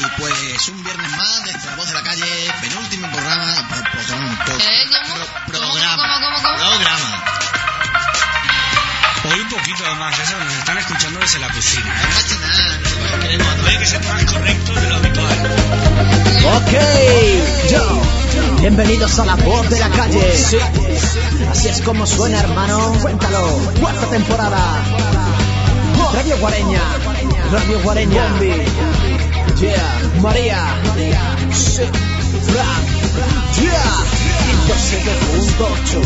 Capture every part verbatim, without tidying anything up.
pues un viernes más desde La Voz de la Calle, penúltimo programa, pro, programa, pro, ¿Eh? ¿Cómo? pro, ¿Cómo, programa, cómo, cómo, cómo? programa. Hoy un poquito además, eso nos están escuchando desde la cocina, No ¿eh? pasa nada, nosotros queremos a Hay que ser más correcto de lo habitual. Ok, yo. Bienvenidos a La Voz de la Calle. Sí. Así es como suena, hermano. Cuéntalo. Cuarta temporada. Radio Guareña. Radio Guareña. Yeah. María. Sí. Frank. Yeah. ciento siete punto ocho.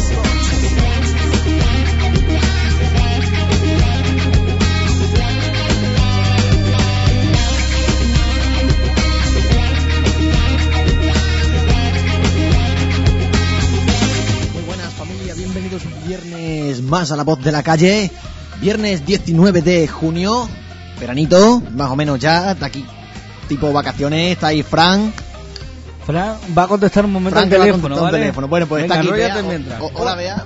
Bienvenidos un viernes más a La Voz de la Calle. Viernes diecinueve de junio. Veranito, más o menos ya. De aquí, tipo vacaciones. Está ahí Fran. Fran va a contestar un momento Frank el va a teléfono, contestar un ¿vale? teléfono. Bueno, pues Venga, está aquí. enróllate Bea. mientras. O- o- hola, Bea.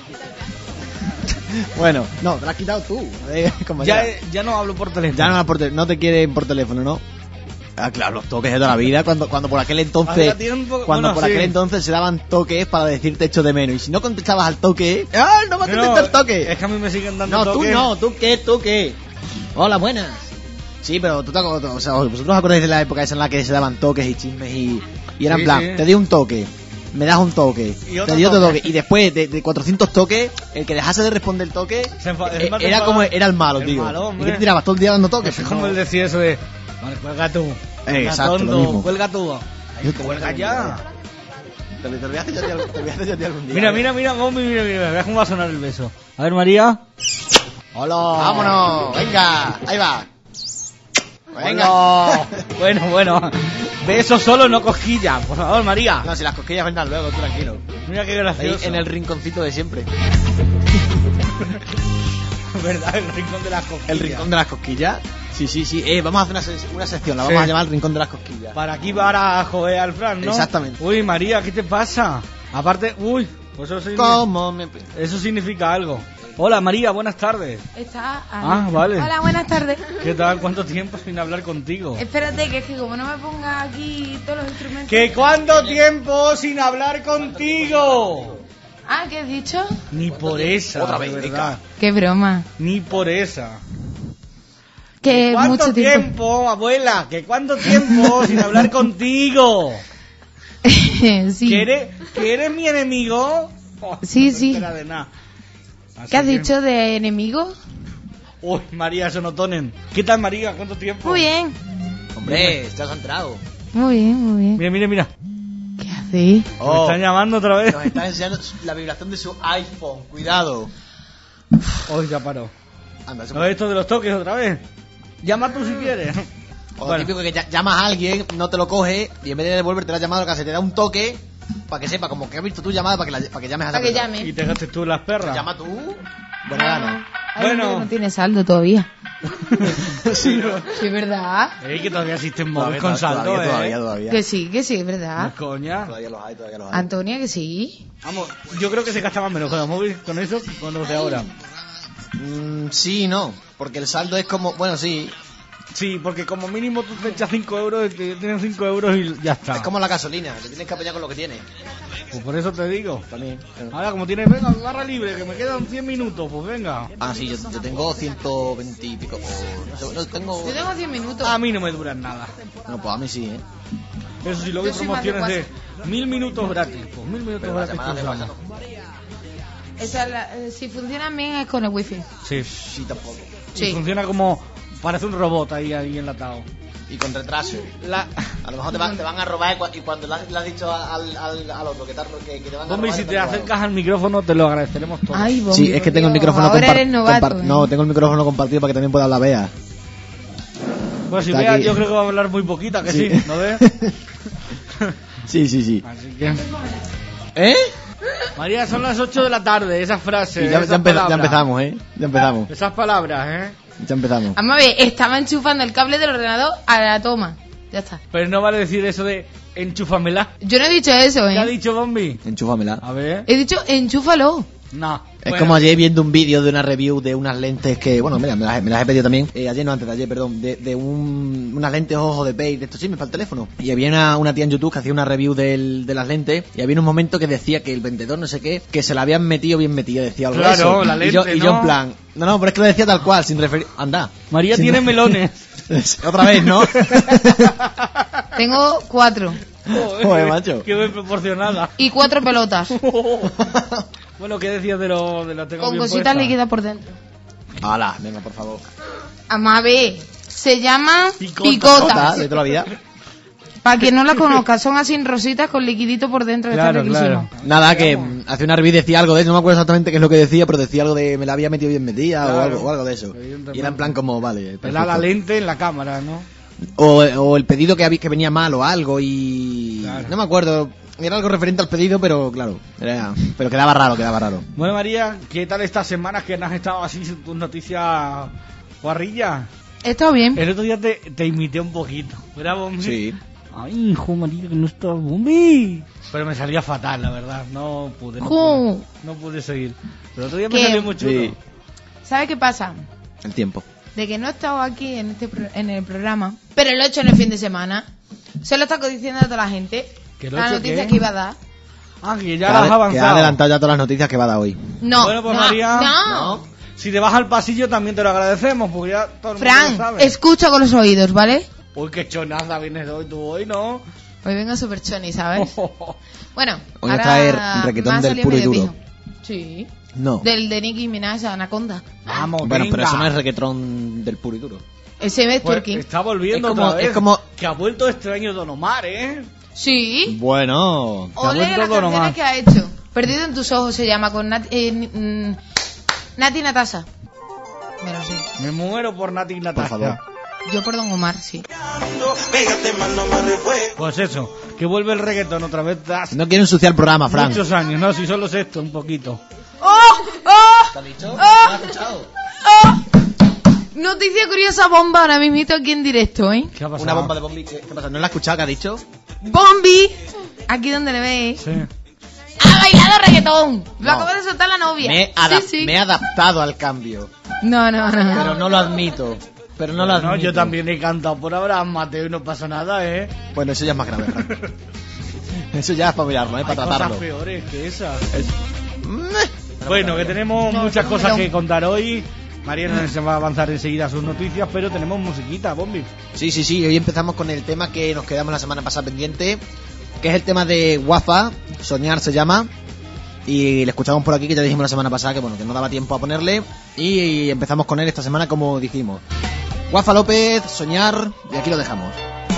Bueno, no, te la has quitado tú. eh, como Ya, ya, ya no hablo por teléfono. ya no, por te- no te quieren por teléfono, ¿no? Ah, claro, los toques de toda la vida. Cuando, cuando por aquel entonces, Ahora tienen un poco- cuando bueno, por sí. aquel entonces se daban toques para decirte echo de menos. Y si no contestabas al toque, ¡ah, no me has No, contestado el toque! es que a mí me siguen dando No, tú toques. no, tú qué, tú qué. Hola, buenas. Sí, pero tú te acuerdas, o sea, vosotros os acordáis de la época esa en la que se daban toques y chismes y, y era en Sí, plan, sí. te di un toque, me das un toque, Y otro te di otro toque. toque, y después de, de cuatrocientos toques, el que dejase de responder el toque Se enfa- eh, encima te era enfada- como era el malo, el tío. malo, ¿Y hombre. qué te tirabas todo el día dando toques? Es como él decía eso de... Vale, cuelga tú. Cuelga, exacto, lo tonto, mismo. cuelga tú. Yo te- Cuelga ya. Te lo te lo voy a hacer yo a ti al- te lo voy a hacer yo a ti algún día. Mira, ¿eh? mira, mira, Bombi, mira, mira, mira cómo va a sonar el beso. A ver, María. Hola. Vámonos, venga, ahí va. Venga. Hola. Bueno, bueno. Beso solo, no cosquilla. Por favor, María. No, si las cosquillas vendrán luego, tú tranquilo. Mira qué Ahí gracioso. en el rinconcito de siempre. ¿Verdad? El rincón de las cosquillas. El rincón de las cosquillas. Sí, sí, sí. Eh, vamos a hacer una, se- una sección, la vamos Sí. a llamar el rincón de las cosquillas. Para aquí, para joder al Fran, ¿no? Exactamente. Uy, María, ¿qué te pasa? Aparte, uy, pues eso significa, ¿Cómo me... eso significa algo. Hola, María, buenas tardes. Está ahí. Ah, vale. Hola, buenas tardes. ¿Qué tal? ¿Cuánto tiempo sin hablar contigo? Espérate, que es que como no me ponga aquí todos los instrumentos... ¿Que cuánto tiempo sin hablar contigo? Ah, ¿qué has dicho? Ni por esa, Otra de vez, verdad. Qué broma. Ni por esa. Que ¿Cuánto mucho tiempo? tiempo. abuela? ¿Que cuánto tiempo sin hablar contigo? Sí. ¿Que eres, que eres mi enemigo? Oh, Sí, no sí. espera de nada. Así ¿Qué has que- dicho de enemigo? Uy, María Sonotonen. ¿Qué tal, María? ¿Cuánto tiempo? Muy bien. Hombre, ya os han entrado. Muy bien, muy bien. Mira, mira, mira. ¿Qué hacéis? Me están llamando otra vez. Nos está enseñando la vibración de su iPhone. Cuidado. Hoy ya paró. Anda, eso... ¿No es esto de los toques otra vez? Llama tú si quieres. O Bueno. típico que ya- llamas a alguien, no te lo coge y en vez de devolverte la llamada, lo que hace te da un toque para que sepa, como que has visto tu llamada, para que, la, para que llames a esa Para que persona. llame. Y te gastes tú las perras. Llama tú. Buena gana. Hay Bueno. gente que no tiene saldo todavía. Sí, ¿no? Sí, es verdad. Ey, que todavía existen móviles Todavía, con saldo, todavía, eh. todavía, todavía. Que sí, que sí, es No verdad. es coña. Todavía los hay, todavía los hay. Antonia, que sí. Vamos, yo creo que se gastaban menos con los móviles con eso que con los de ahora. Mm, sí y no, porque el saldo es como, bueno, sí, Sí, porque como mínimo tú te echas cinco euros y te tienen cinco euros y ya está. es como la gasolina, te tienes que apañar con lo que tienes. Pues por eso te digo. También. Ahora, como tienes, venga, barra libre, que me quedan cien minutos, pues venga. Ah, sí, yo, yo tengo ciento veinte y pico. o no sé, no, tengo... Yo tengo cien minutos. A mí no me duran nada. No, pues a mí sí, ¿eh? Eso sí, luego hay Yo soy más de promociones de mil minutos gratis. Pues mil minutos Pero las gratis llamadas que de usamos. WhatsApp Esa es la- eh, si funcionan bien es con el wifi. Sí. sí, tampoco. Y Sí. funciona como... Parece un robot ahí, ahí enlatado. Y con retraso. La... A lo mejor te van, te van a robar y cua- y cuando le has, le has dicho al, al, al otro que te, ha- que, que te van a Bombi, robar... si te te han robado. acercas al micrófono te lo agradeceremos todos. Ay, Bombi, Sí, es que por tengo el Dios. micrófono Ahora compar- eres novato, compar- ¿eh? No, tengo el micrófono compartido para que también pueda hablar Bea. Pues si Está veas, aquí. yo creo que va a hablar muy poquita, que sí, Sí. ¿no ves? Sí, sí, sí. Así que... ¿Eh? María, son las ocho de la tarde, esas frases, Sí, ya, esas ya, empe- ya palabras. empezamos, ¿eh? Ya empezamos. Esas palabras, ¿eh? Ya empezamos. Vamos a ver, estaba enchufando el cable del ordenador a la toma. Ya está. Pero no vale decir eso de enchúfamela. Yo no he dicho eso, ¿Qué ha ¿eh? dicho Bombi? Enchúfamela. A ver. He dicho enchúfalo. No. Es Bueno, como ayer viendo un vídeo de una review de unas lentes que, bueno, mira, me las, me las he pedido también. Eh, ayer no, antes de ayer, perdón. De, de un, unas lentes ojo de pay, de esto sí, me falta el teléfono. Y había una, una tía en YouTube que hacía una review del, de las lentes. Y había un momento que decía que el vendedor, no sé qué, que se la habían metido bien metida. Decía algo Claro, de eso. la y, yo, lente, y yo ¿no? en plan, no, no, pero es que lo decía tal cual, sin referir. Anda. María Sin tiene re- melones. Otra vez, ¿no? Tengo cuatro. Joder, macho. Qué bien proporcionada. Y cuatro pelotas. Bueno, ¿qué decías de lo de la tengo Con bien cositas puesta? líquidas por dentro. Hala, venga, por favor. Amabé. Se llama Picota. picota. Jota, de toda la vida. Para quien no la conozca, son así rositas con liquidito por dentro. Que Claro, está riquísimo. claro. Nada, que mm, hace una review y decía algo de eso, no me acuerdo exactamente qué es lo que decía, pero decía algo de me la había metido bien metida Claro, o, algo, o algo de eso. evidentemente. Y era en plan como, vale, Era perfecto. la lente en la cámara, ¿no? O, o el pedido que, había, que venía mal o algo y... Claro. No me acuerdo, era algo referente al pedido, pero claro, era, pero quedaba raro, quedaba raro. Bueno, María, ¿qué tal estas semanas que has estado así sin tus noticias guarrillas? He estado bien. El otro día te, te imité un poquito, ¿verdad, Bombi? Sí. Ay, hijo María, que no está Bombi. Pero me salía fatal, la verdad, no pude, no, Jo. pude, no pude seguir. Pero el otro día me ¿Qué? salió muy chulo. Sí. ¿Sabes qué pasa? El tiempo. De que no he estado aquí en este pro- en el programa, pero lo he hecho en el fin de semana. Se lo está diciendo a toda la gente. ¿Que lo La hecho noticia qué? que iba a dar. Ah, que Que ya ha, las has que ha avanzado. adelantado ya todas las noticias que va a dar hoy. No, Bueno, pues no, María, no. si te vas al pasillo también te lo agradecemos, porque ya todo el mundo lo Fran, sabe. escucha con los oídos, ¿vale? Uy, qué chonaza vienes de hoy tú hoy, ¿no? Hoy vengo super choni, ¿sabes? Bueno, Hoy nos ahora trae reggaetón me ha del salido puro y medio duro. pijo. Sí. No. Del de Nicki Minaj, Anaconda. Vamos, Bueno, venga. pero eso no es reggaetón del puro y duro. Ese es Pues twerking. está volviendo Es como- otra vez. es como- Que ha vuelto extraño Don Omar, ¿eh? Sí. Bueno. Se ha Ole vuelto las Don canciones Omar. que ha hecho. Perdido en tus ojos se llama con Nati, eh, ni- mm, Nati Natasa. Me lo sé. Me muero por Nati y Natasha. Por favor. Yo por Don Omar, sí. Pues eso, que vuelve el reggaetón otra vez. Das No quiero ensuciar el programa, Fran. muchos años, no, si solo es esto, un poquito. ¡Oh! ¡Oh! ¿Te has dicho? ¡Oh! ¡Oh! Noticia curiosa bomba ahora mismito aquí en directo, ¿eh? ¿Qué ha pasado? Una bomba de bombi. ¿Qué, qué pasa? ¿No la has escuchado que ha dicho? Bombi, aquí donde le veis, Sí. ha bailado reggaetón. Lo No. acaba de soltar la novia. Me he, adap- sí, sí. me he adaptado al cambio. No, no, no. Pero no lo admito. Pero no lo admito. No, yo también he cantado por Abraham Mateo y no pasa nada, ¿eh? Bueno, eso ya es más grave, Fran. Eso ya es para mirarlo, ¿eh? Hay Para cosas tratarlo. peores que esas. Mm. Bueno, que tenemos No, muchas no, cosas no. que contar hoy. Mariana se va a avanzar enseguida sus noticias, pero tenemos musiquita, Bombi. Sí, sí, sí. Hoy empezamos con el tema que nos quedamos la semana pasada pendiente, que es el tema de Wafa, Soñar se llama. Y le escuchamos por aquí, que ya dijimos la semana pasada que bueno, que no daba tiempo a ponerle. Y empezamos con él esta semana como dijimos. Wafa López, Soñar, y aquí lo dejamos.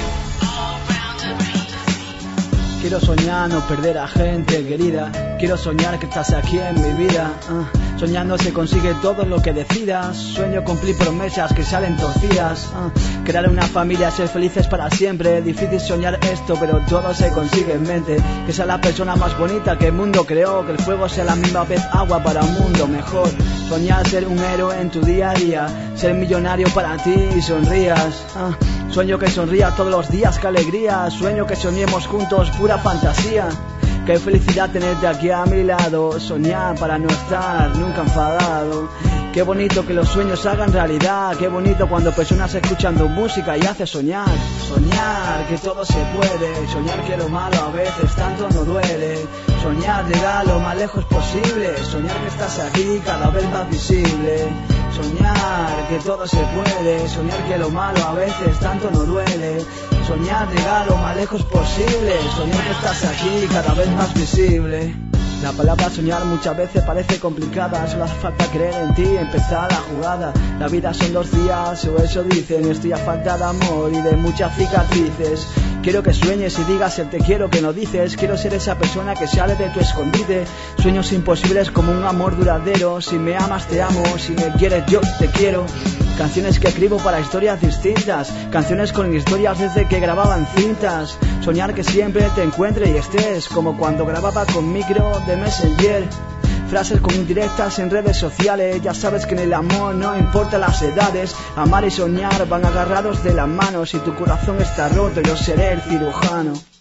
Quiero soñar, no perder a gente querida. Quiero soñar que estás aquí en mi vida. Ah, soñando se consigue todo lo que decidas. Sueño cumplir promesas que salen torcidas. Ah, crear una familia, ser felices para siempre. Difícil soñar esto, pero todo se consigue en mente. Que sea la persona más bonita que el mundo creó. Que el fuego sea la misma vez agua para un mundo mejor. Soñar ser un héroe en tu día a día. Ser millonario para ti y sonrías. Ah, sueño que sonrías todos los días, qué alegría. Sueño que soñemos juntos, pura fantasía. Qué felicidad tenerte aquí a mi lado. Soñar para no estar nunca enfadado. Qué bonito que los sueños hagan realidad. Qué bonito cuando personas escuchan tu música y hace soñar. Soñar que todo se puede. Soñar que lo malo a veces tanto no duele. Soñar llegar lo más lejos posible. Soñar que estás aquí cada vez más visible. Soñar que todo se puede. Soñar que lo malo a veces tanto no duele. Soñar llegar lo más lejos posible. Soñar que estás aquí cada vez más visible. La palabra soñar muchas veces parece complicada. Solo hace falta creer en ti y empezar la jugada. La vida son dos días, o eso dicen. Estoy a falta de amor y de muchas cicatrices. Quiero que sueñes y digas el te quiero que no dices. Quiero ser esa persona que sale de tu escondite. Sueños imposibles como un amor duradero. Si me amas te amo, si me quieres yo te quiero. Canciones que escribo para historias distintas. Canciones con historias desde que grababan cintas. Soñar que siempre te encuentre y estés, como cuando grababa con micro de Messenger. Frases con indirectas en redes sociales. Ya sabes que en el amor no importa las edades. Amar y soñar van agarrados de las manos. Si tu corazón está roto yo seré el cirujano.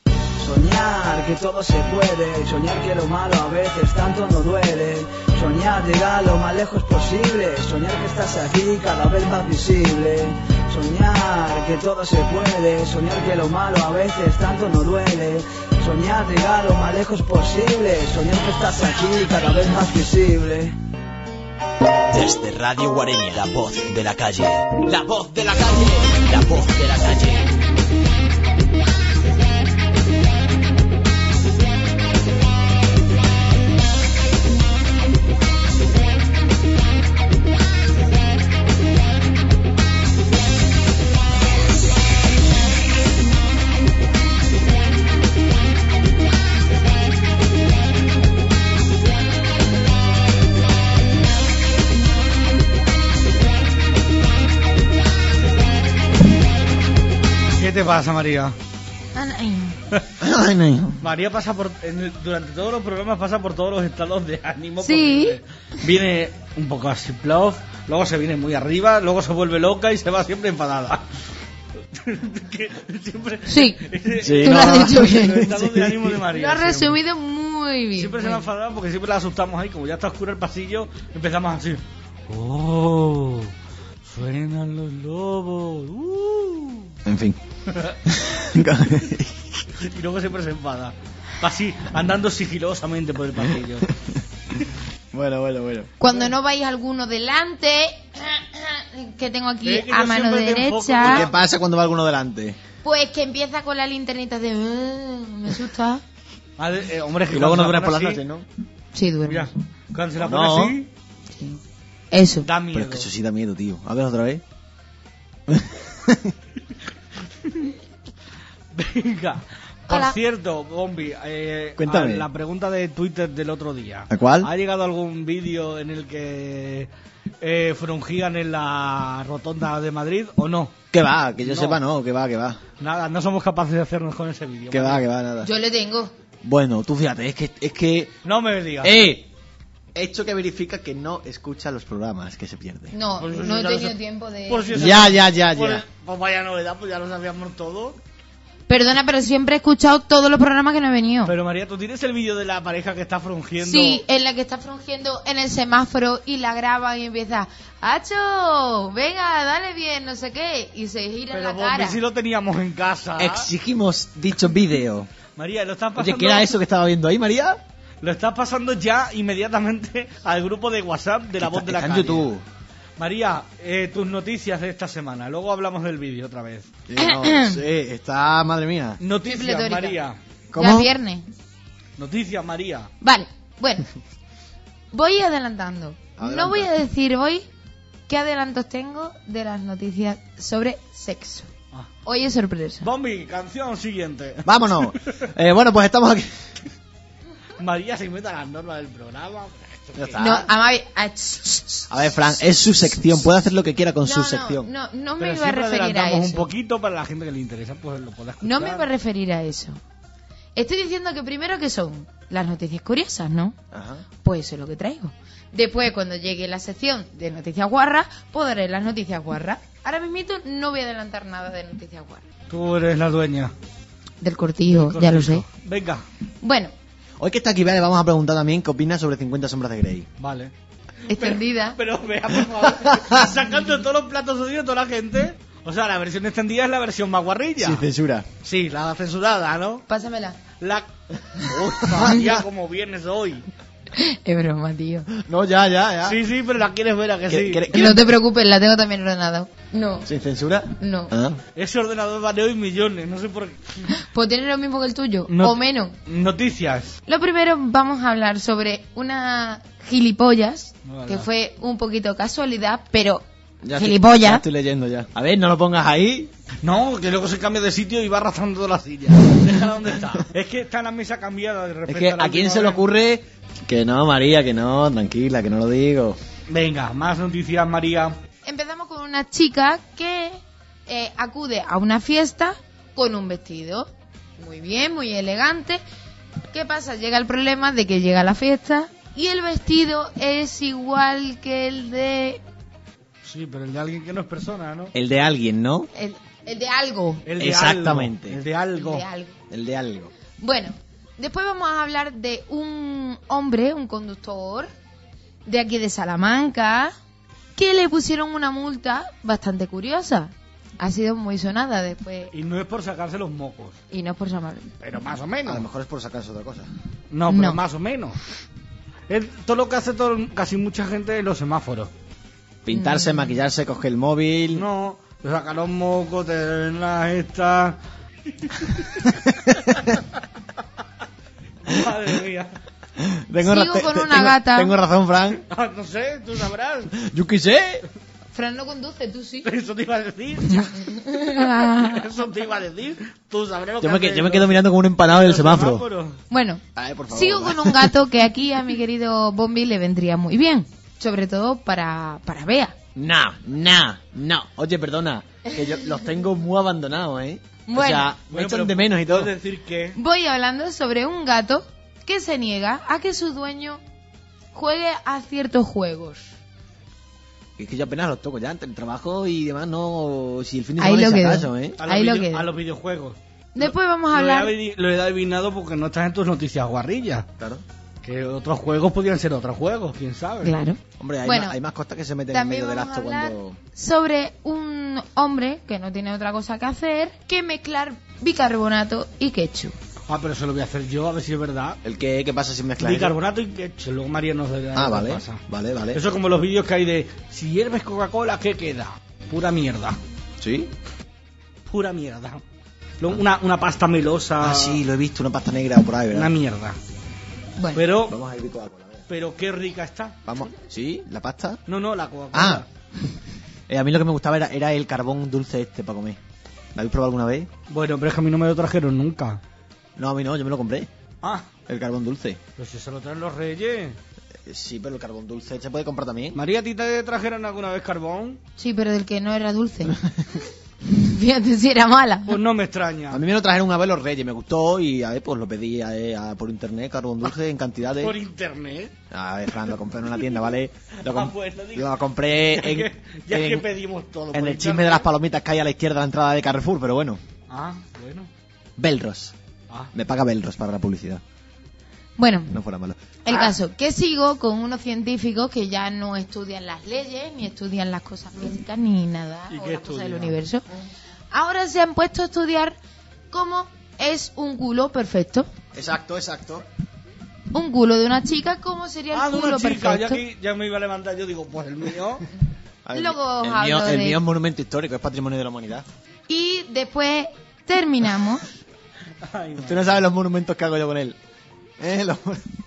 Soñar que todo se puede, soñar que lo malo a veces tanto no duele. Soñar llegar lo más lejos posible, soñar que estás aquí cada vez más visible. Soñar que todo se puede, soñar que lo malo a veces tanto no duele. Soñar llegar lo más lejos posible, soñar que estás aquí cada vez más visible. Desde Radio Guareña, la voz de la calle. La voz de la calle. La voz de la calle. ¿Qué te pasa, María? Ay, no. María pasa por en el- durante todos los programas pasa por todos los estados de ánimo. Sí. Porque viene un poco así plof, luego se viene muy arriba, luego se vuelve loca y se va siempre enfadada. Que siempre Sí, Sí, tú lo no. has dicho los bien. estados de ánimo de María. Lo has siempre. resumido muy bien. Siempre se va enfadada porque siempre la asustamos ahí, como ya está oscuro el pasillo, empezamos así. Oh, suenan los lobos. Uh. En fin. Y luego siempre se enfada. Así, andando sigilosamente por el pasillo. Bueno, bueno, bueno. Cuando no vais alguno delante, que tengo aquí Es que a yo mano siempre te enfoco. ¿Qué derecha, pasa cuando va alguno delante? pues que empieza con la linternita de... "Ah", me asusta. Madre, eh, hombre, es que Y luego no cuando duras se por la las pone noches, ¿no? Sí, duerme. Mira, cuando se la pone No. así, Sí. Eso. da miedo. Pero es que eso sí da miedo, tío. A ver otra vez. Venga. Por Hola. cierto, Bombi, eh, Cuéntame. a la pregunta de Twitter del otro día. ¿A cuál? ¿Ha llegado algún vídeo en el que eh, frungían en la rotonda de Madrid o no? Que va, que yo No. sepa, no, que va, que va. Nada, no somos capaces de hacernos con ese vídeo. Que ¿vale? va, que va, nada. Yo le tengo. Bueno, tú fíjate, es que... Es que... No me digas. ¡Eh! Hecho que verifica que no escucha los programas, que se pierde. No, Pues eso no he ya lo tenido sé. tiempo de... Por si eso- Ya, ya, ya, Pues, ya. pues vaya novedad, pues ya lo sabíamos todo. Perdona, pero siempre he escuchado todos los programas que no he venido. Pero María, ¿tú tienes el vídeo de la pareja que está frungiendo? Sí, en la que está frungiendo en el semáforo y la graban y empieza, ¡Acho! Venga, dale bien, no sé qué. Y se gira Pero la Bombi, cara. si lo teníamos en casa. Exigimos dicho vídeo. María, lo estás pasando. Oye, ¿qué era eso que estaba viendo ahí, María? Lo estás pasando ya inmediatamente al grupo de WhatsApp de la Está- voz de la está en calle. YouTube. María, eh, tus noticias de esta semana. Luego hablamos del vídeo otra vez. Sí, no, sí, está, madre mía. Noticias, pletórica. María. ¿Cómo? Ya es viernes. Noticias, María. Vale, bueno. Voy adelantando. Adelanta. No voy a decir hoy qué adelantos tengo de las noticias sobre sexo. Ah. Hoy es sorpresa. Bombi, canción siguiente. Vámonos. Eh, bueno, pues estamos aquí. María se inventa las normas del programa. Ya está. No, Amavi... ah, ch, ch, ch. A ver, Fran, es su sección. Puede hacer lo que quiera con No, su no, sección. No, no me Pero iba a siempre referir a adelantamos eso. un poquito para la gente que le interesa, pues lo pueda escuchar. No me iba a referir a eso. Estoy diciendo que primero que son las noticias curiosas, ¿no? Ajá. Pues eso es lo que traigo. Después, cuando llegue la sección de noticias guarras, podré las noticias guarras. Ahora mismito no voy a adelantar nada de noticias guarras. Tú eres la dueña. Del cortijo, ya lo sé. Venga, Bueno, Hoy que está aquí, le vamos a preguntar también qué opina sobre cincuenta sombras de Grey. vale. extendida. Pero vea, por favor, sacando todos los platos de toda la gente. O sea, la versión extendida es la versión más guarrilla. Sin censura. Sí, la censurada, ¿no? Pásamela. La... Ufa, ya como vienes hoy. Es broma, tío. No, ya, ya, ya. Sí, sí, pero la quieres ver, ¿a que ¿Qué- sí? qué- No te preocupes, la tengo también ordenada. No, ¿Sin censura? no. Ah. Ese ordenador vale hoy millones, no sé por qué. Pues tiene lo mismo que el tuyo, No- o menos. Noticias. Lo primero, vamos a hablar sobre una gilipollas, Hola. que fue un poquito casualidad, pero Ya estoy- gilipollas. ya estoy leyendo ya. A ver, no lo pongas ahí. No, que luego se cambia de sitio y va arrastrando toda la silla. Déjala donde está. Es que está la mesa cambiada de Es repente. que a la a quién última se le vez. ocurre que no, María, que no, tranquila, que no lo digo. Venga, más noticias, María. Empezamos con una chica que eh, acude a una fiesta con un vestido. Muy bien, muy elegante. ¿Qué pasa? Llega el problema de que llega a la fiesta y el vestido es igual que el de... Sí, pero el de alguien que no es persona, ¿no? El de alguien, ¿no? El, el de algo. El de Exactamente. Algo. El de algo. El de algo. El de algo. Bueno, después vamos a hablar de un hombre, un conductor de aquí de Salamanca, que le pusieron una multa bastante curiosa. Ha sido muy sonada después. Y no es por sacarse los mocos, Y no es por llamar. pero más o A menos. lo mejor es por sacarse otra cosa. No, pero No. más o menos. Es todo lo que hace todo, casi mucha gente en los semáforos. Pintarse, Mm. maquillarse, coger el móvil. No, te sacan los mocos, te ven las estas. Madre mía. Tengo Sigo ra- te- con te- una tengo- gata. Tengo razón, Fran. Ah, no sé, tú sabrás. Yo qué sé. Fran no conduce, tú sí. Eso te iba a decir. Eso te iba a decir. Tú sabrás lo Yo que me, que- hace yo me los- quedo mirando como un empanado en el los semáforo. semáforos. Bueno, Ay, por favor. sigo con un gato que aquí a mi querido Bombi le vendría muy bien. Sobre todo para, para Bea. No, no, no. Oye, perdona, que yo los tengo muy abandonados, ¿eh? O Bueno. sea, me Bueno, echan pero de menos y todo. puedes decir que... Voy hablando sobre un gato que se niega a que su dueño juegue a ciertos juegos. Es que yo apenas los toco ya entre el trabajo y demás, no. Si el fin de Ahí semana lo ni si quedó. acaso, ¿eh? A los, Ahí lo video- queda. a los videojuegos. Después vamos a Lo he hablar... adivin- Lo he adivinado porque no estás en tus noticias guarrillas. Claro. Que otros juegos podrían ser otros juegos, quién sabe. Claro. Hombre, hay, Bueno, más, hay más cosas que se meten en También medio del vamos a acto hablar cuando. sobre un hombre que no tiene otra cosa que hacer que mezclar bicarbonato y ketchup. Ah, pero eso lo voy a hacer yo, a ver si es verdad. ¿El qué, qué pasa si mezclas eso? Bicarbonato y ketchup. Luego María nos dirá Ah, lo que vale. pasa. Vale, vale. Eso es como los vídeos que hay de si hierves Coca-Cola, ¿qué queda? Pura mierda. ¿Sí? Pura mierda. Luego Una, una pasta melosa. Ah, sí, lo he visto, una pasta negra por ahí, ¿verdad? Una mierda. Bueno, Pero, Vamos a ir con la cola, venga. pero qué rica está. Vamos. ¿Sí? ¿La pasta? No, no, la Coca-Cola. Ah. Eh, a mí lo que me gustaba era, era el carbón dulce este para comer. ¿Lo habéis probado alguna vez? Bueno, pero es que a mí no me lo trajeron nunca. No, a mí no, yo me lo compré. Ah, El carbón dulce. pero si se lo traen los reyes. Eh, Sí, pero el carbón dulce se puede comprar también. María, ¿a ti te trajeron alguna vez carbón? sí, pero del que no era dulce. Fíjate si era mala. Pues no me extraña. A mí me lo trajeron una vez los reyes, me gustó y a ver, pues lo pedí eh, a- por internet, carbón dulce en cantidades. Por internet. A ver, Fran, lo compré en una tienda, ¿vale? Lo, com- Ah, pues, lo digo. lo compré Ya en, que, ya en- que pedimos todo. en por el internet. chisme de las palomitas que hay a la izquierda de la entrada de Carrefour, pero bueno. Ah, bueno. Belros. Ah. Me paga Belros para la publicidad, Bueno, no fuera malo. el Ah. caso, que sigo con unos científicos que ya no estudian las leyes, ni estudian las cosas físicas, ni nada, ¿Y o qué las cosas del estudian? universo. Ahora se han puesto a estudiar cómo es un culo perfecto. Exacto, exacto. Un culo de una chica, ¿cómo sería el Ah, de culo una chica. Ya, perfecto? que, ya me iba a levantar. Yo digo, pues el mío. A ver, Luego el, os mío, hablo el de- mío es monumento histórico, es patrimonio de la humanidad. Y después terminamos. Ay, Tú no sabes los monumentos que hago yo con él. ¿Eh? Los-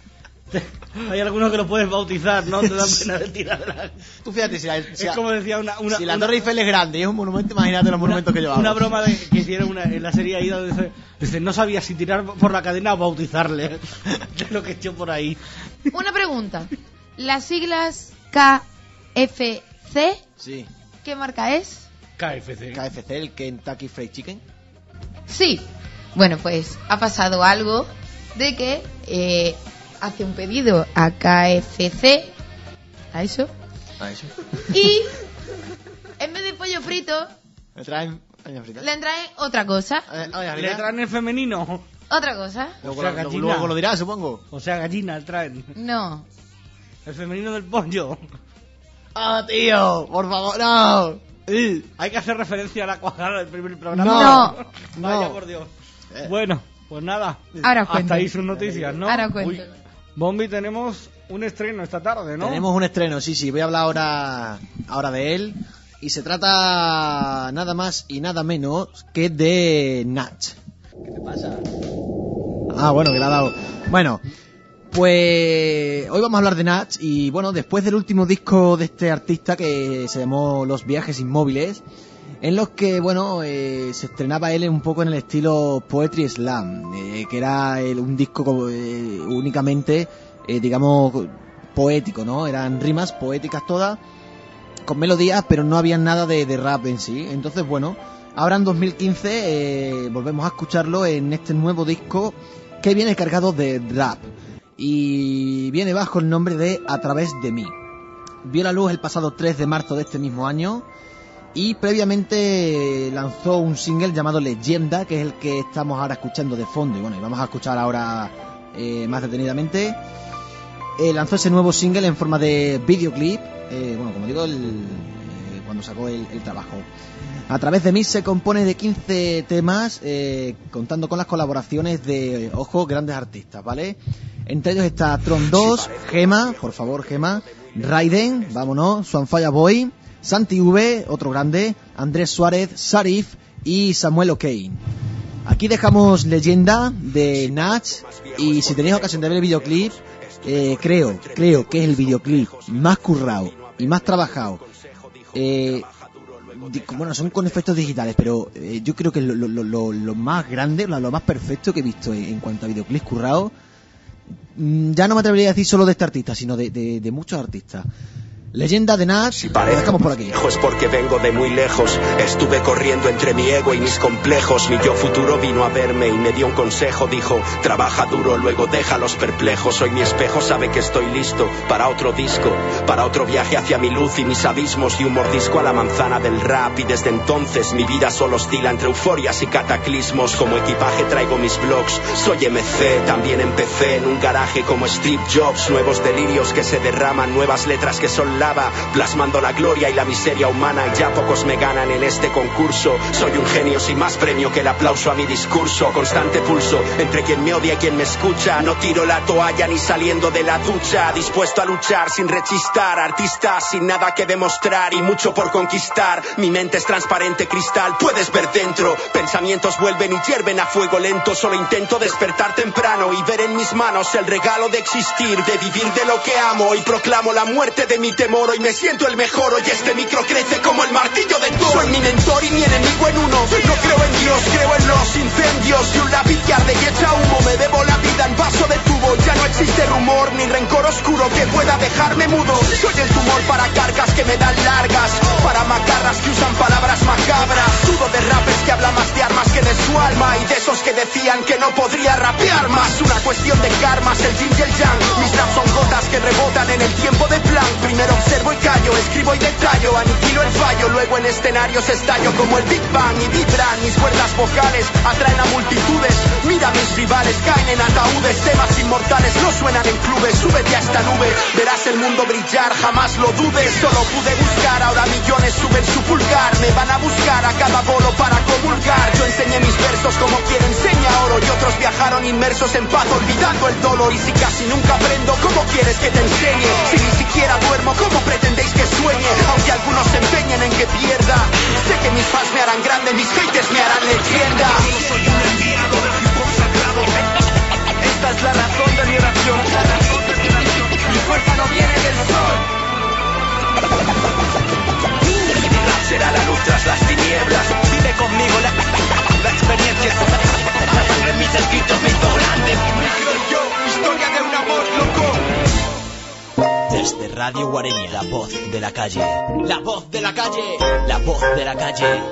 Hay algunos que lo puedes bautizar, ¿no? Te dan pena de tirarla. Tú fíjate, si la, si Es como decía una. una si la una- Torre Eiffel es grande y es un monumento, imagínate los monumentos que yo hago. Una broma de, que hicieron una, en la serie Aida, dice, dice, no sabía si tirar por la cadena o bautizarle. De lo que echó por ahí. Una pregunta. Las siglas K F C, Sí. ¿qué marca es? K F C. K F C, el Kentucky Fried Chicken. Sí. Bueno, pues ha pasado algo de que eh, hace un pedido a K F C, a eso, Ah, eso. y en vez de pollo frito Me traen años fritas. le traen otra cosa, Eh, años ¿Le fritas. traen el femenino? otra cosa. Luego, O sea, lo- gallina. luego lo dirás, supongo. O sea, gallina le traen. No. El femenino del pollo. ¡Ah, tío! ¡Por favor, no! ¡Ugh! Hay que hacer referencia a la cuajada del primer programa. No. Vaya, No. por Dios. Eh. Bueno, pues nada. Ahora os cuento. Hasta ahí sus noticias, ¿no? Ahora os cuento. Uy, Bombi, tenemos un estreno esta tarde, ¿no? Tenemos un estreno, sí, sí. Voy a hablar ahora, ahora de él. Y se trata nada más y nada menos que de Natch. ¿Qué te pasa? Ah, bueno, que le ha dado. Bueno, pues hoy vamos a hablar de Natch. Y bueno, después del último disco de este artista que se llamó Los Viajes Inmóviles, en los que, bueno, eh, se estrenaba él un poco en el estilo Poetry Slam, eh, que era el- un disco como, eh, únicamente, eh, digamos, poético, ¿no? Eran rimas poéticas todas, con melodías, pero no había nada de, de rap en sí. Entonces, bueno, ahora en dos mil quince eh, volvemos a escucharlo en este nuevo disco que viene cargado de rap y viene bajo el nombre de A Través de Mí. Vio la luz el pasado tres de marzo de este mismo año y previamente lanzó un single llamado Leyenda, que es el que estamos ahora escuchando de fondo, y bueno, y vamos a escuchar ahora eh, más detenidamente. Eh, lanzó ese nuevo single en forma de videoclip, eh, bueno, como digo, el, eh, cuando sacó el, el trabajo. A través de mí se compone de quince temas, eh, contando con las colaboraciones de, ojo, grandes artistas, ¿vale? Entre ellos está Tron dos, Gema, por favor, Gema, Raiden, vámonos, Swanfire Boy, Santi V, otro grande, Andrés Suárez, Sarif y Samuel O'Kane. Aquí dejamos Leyenda de Nach, y si tenéis ocasión de ver el videoclip, eh, creo, creo que es el videoclip más currado y más trabajado. Eh, bueno, son con efectos digitales, pero eh, yo creo que lo, lo, lo, lo más grande, lo, lo más perfecto que he visto en, en cuanto a videoclips currados, ya no me atrevería a decir solo de este artista, sino de, de, de muchos artistas. Leyenda de Nach, si lo dejamos por aquí. Es porque vengo de muy lejos. Estuve corriendo entre mi ego y mis complejos. Mi yo futuro vino a verme y me dio un consejo. Dijo, trabaja duro, luego déjalos perplejos. Hoy mi espejo sabe que estoy listo para otro disco, para otro viaje hacia mi luz y mis abismos, y un mordisco a la manzana del rap. Y desde entonces mi vida solo oscila entre euforias y cataclismos. Como equipaje traigo mis blogs. Soy M C, también empecé en un garaje como Steve Jobs. Nuevos delirios que se derraman, nuevas letras que son lava, plasmando la gloria y la miseria humana, y ya pocos me ganan en este concurso. Soy un genio sin más premio que el aplauso a mi discurso. Constante pulso entre quien me odia y quien me escucha. No tiro la toalla ni saliendo de la ducha. Dispuesto a luchar sin rechistar. Artista sin nada que demostrar y mucho por conquistar. Mi mente es transparente cristal, puedes ver dentro. Pensamientos vuelven y hierven a fuego lento. Solo intento despertar temprano y ver en mis manos el regalo de existir, de vivir de lo que amo. Y proclamo la muerte de mi temor. Hoy me siento el mejor, hoy este micro crece como el martillo de Thor. Soy mi mentor y mi enemigo en uno. No creo en Dios, creo en los incendios. Y un lápiz que arde y echa humo. Me bebo la vida en vaso de tubo. Ya no existe rumor ni rencor oscuro que pueda dejarme mudo. Soy el tumor para cargas que me dan largas, para macarras que usan palabras macabras. Sudo de rappers que hablan más de armas que de su alma, y de esos que decían que no podría rapear más. Una cuestión de karmas, el yin y el yang. Mis raps son gotas que rebotan en el tiempo de plan. Primero observo y callo, escribo y detallo, aniquilo el fallo, luego en escenarios estallo como el Big Bang y vibran mis cuerdas vocales, atraen a multitudes. Mira mis rivales, caen en ataúdes, temas inmortales no suenan en clubes. Súbete a esta nube, verás el mundo brillar, jamás lo dudes. Solo pude buscar, ahora millones suben su pulgar. Me van a buscar a cada bolo para comulgar. Yo enseñé mis versos como quien enseña oro, y otros viajaron inmersos en paz olvidando el dolor. Y si casi nunca aprendo, ¿cómo quieres que te enseñe? Si ni siquiera duermo, ¿cómo pretendéis que sueñe? Aunque algunos se empeñen en que pierda, sé que mis fans me harán grande, mis haters me harán leyenda. Soy un enviado del hip hop sagrado. Esta es la razón de mi oración. Mi fuerza no viene del sol. Mi rap será la luz tras las tinieblas. Vive conmigo la, la experiencia. La sangre en mis escritos me hizo grande. Micro y yo, historia de un amor loco. Desde Radio Guarenia, la voz de la calle. La voz de la calle. La voz de la calle.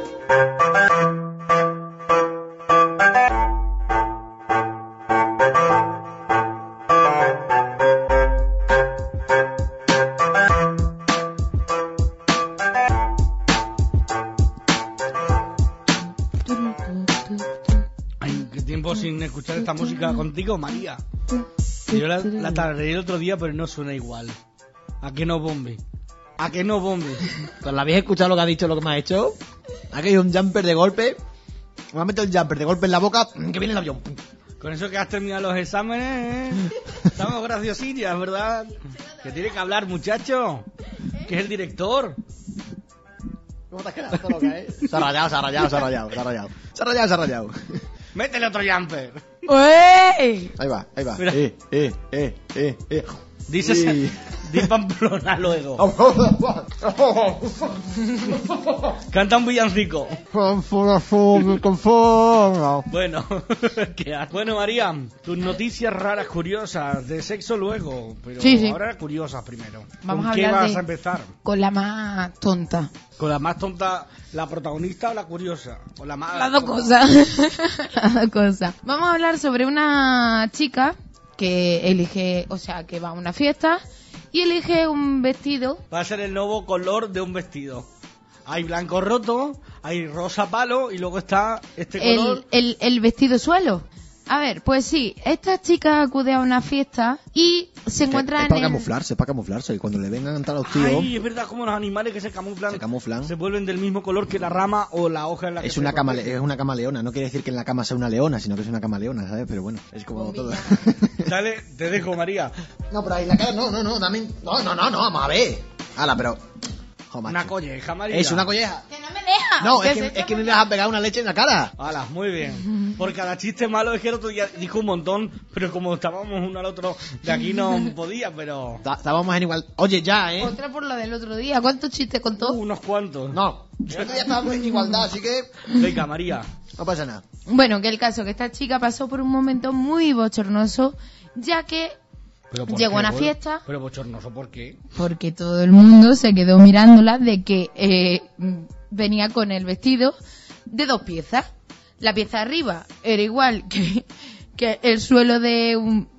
Ay, qué tiempo sin escuchar esta música contigo, María. Yo la, la tarareé el otro día, pero no suena igual. ¿A qué no, Bombi? ¿A qué no, Bombi? ¿Pero la habéis escuchado lo que ha dicho, lo que me ha hecho? Aquí hay un jumper de golpe. Me ha metido el jumper de golpe en la boca, que viene el avión. Con eso que has terminado los exámenes, ¿eh? Estamos graciosillas, ¿verdad? Que tiene que hablar, muchacho. Que es el director. ¿Cómo te has quedado? Todo lo que es. Se ha rayado, se ha rayado, se ha rayado, se ha rayado. Se ha rayado, se ha rayado. Métele otro jumper. ¡Uey! Ahí va, ahí va. Mira. Eh, eh, eh, eh, eh. Dices, Sí. di Pamplona luego. Canta un villancico. Bueno, ¿qué ha- bueno, María, tus noticias raras, curiosas, de sexo luego, pero Sí, sí. ahora curiosas primero. Vamos ¿Con a qué hablar vas de- a empezar? Con la más tonta. ¿Con la más tonta, la protagonista o la curiosa? ¿O la más Las dos tonta? cosas. Las dos cosas. Vamos a hablar sobre una chica que elige, o sea, que va a una fiesta y elige un vestido. Va a ser el nuevo color de un vestido. Hay blanco roto, hay rosa palo y luego está este color. El, el, el vestido suelo. A ver, pues sí, esta chica acude a una fiesta y se encuentra es en para el... camuflarse, es para camuflarse. Y cuando le vengan a entrar a los tíos, Ay, es verdad, como los animales que se camuflan. se camuflan. Se vuelven del mismo color que la rama o la hoja en la que Es se una, protege. camale- es una camaleona, no quiere decir que en la cama sea una leona, sino que es una camaleona, ¿sabes? Pero bueno, es como todo. Dale, te dejo, María. No, pero ahí la cara, no, no, no, dame. No, no, no, no, vamos a ver. Hala, pero. Jo, macho. Una colleja, María. Es una colleja. ¡Que no me deja! No, es se que, está es que me poniendo- vas a pegar una leche en la cara. Hala, muy bien. Por cada chiste malo es que el otro día dijo un montón, pero como estábamos uno al otro, de aquí no podía, pero... Ta- Estábamos en igual. Oye, ya, ¿eh? Otra por la del otro día. ¿Cuántos chistes contó? Uh, unos cuantos. No, el otro día estábamos en igualdad, así que. Venga, María. No pasa nada. Bueno, que el caso, que esta chica pasó por un momento muy bochornoso, ya que ¿Pero por llegó qué, a una bol- fiesta, Pero bochornoso, ¿por qué? porque todo el mundo se quedó mirándola de que eh, venía con el vestido de dos piezas. La pieza de arriba era igual que, que el suelo de, un-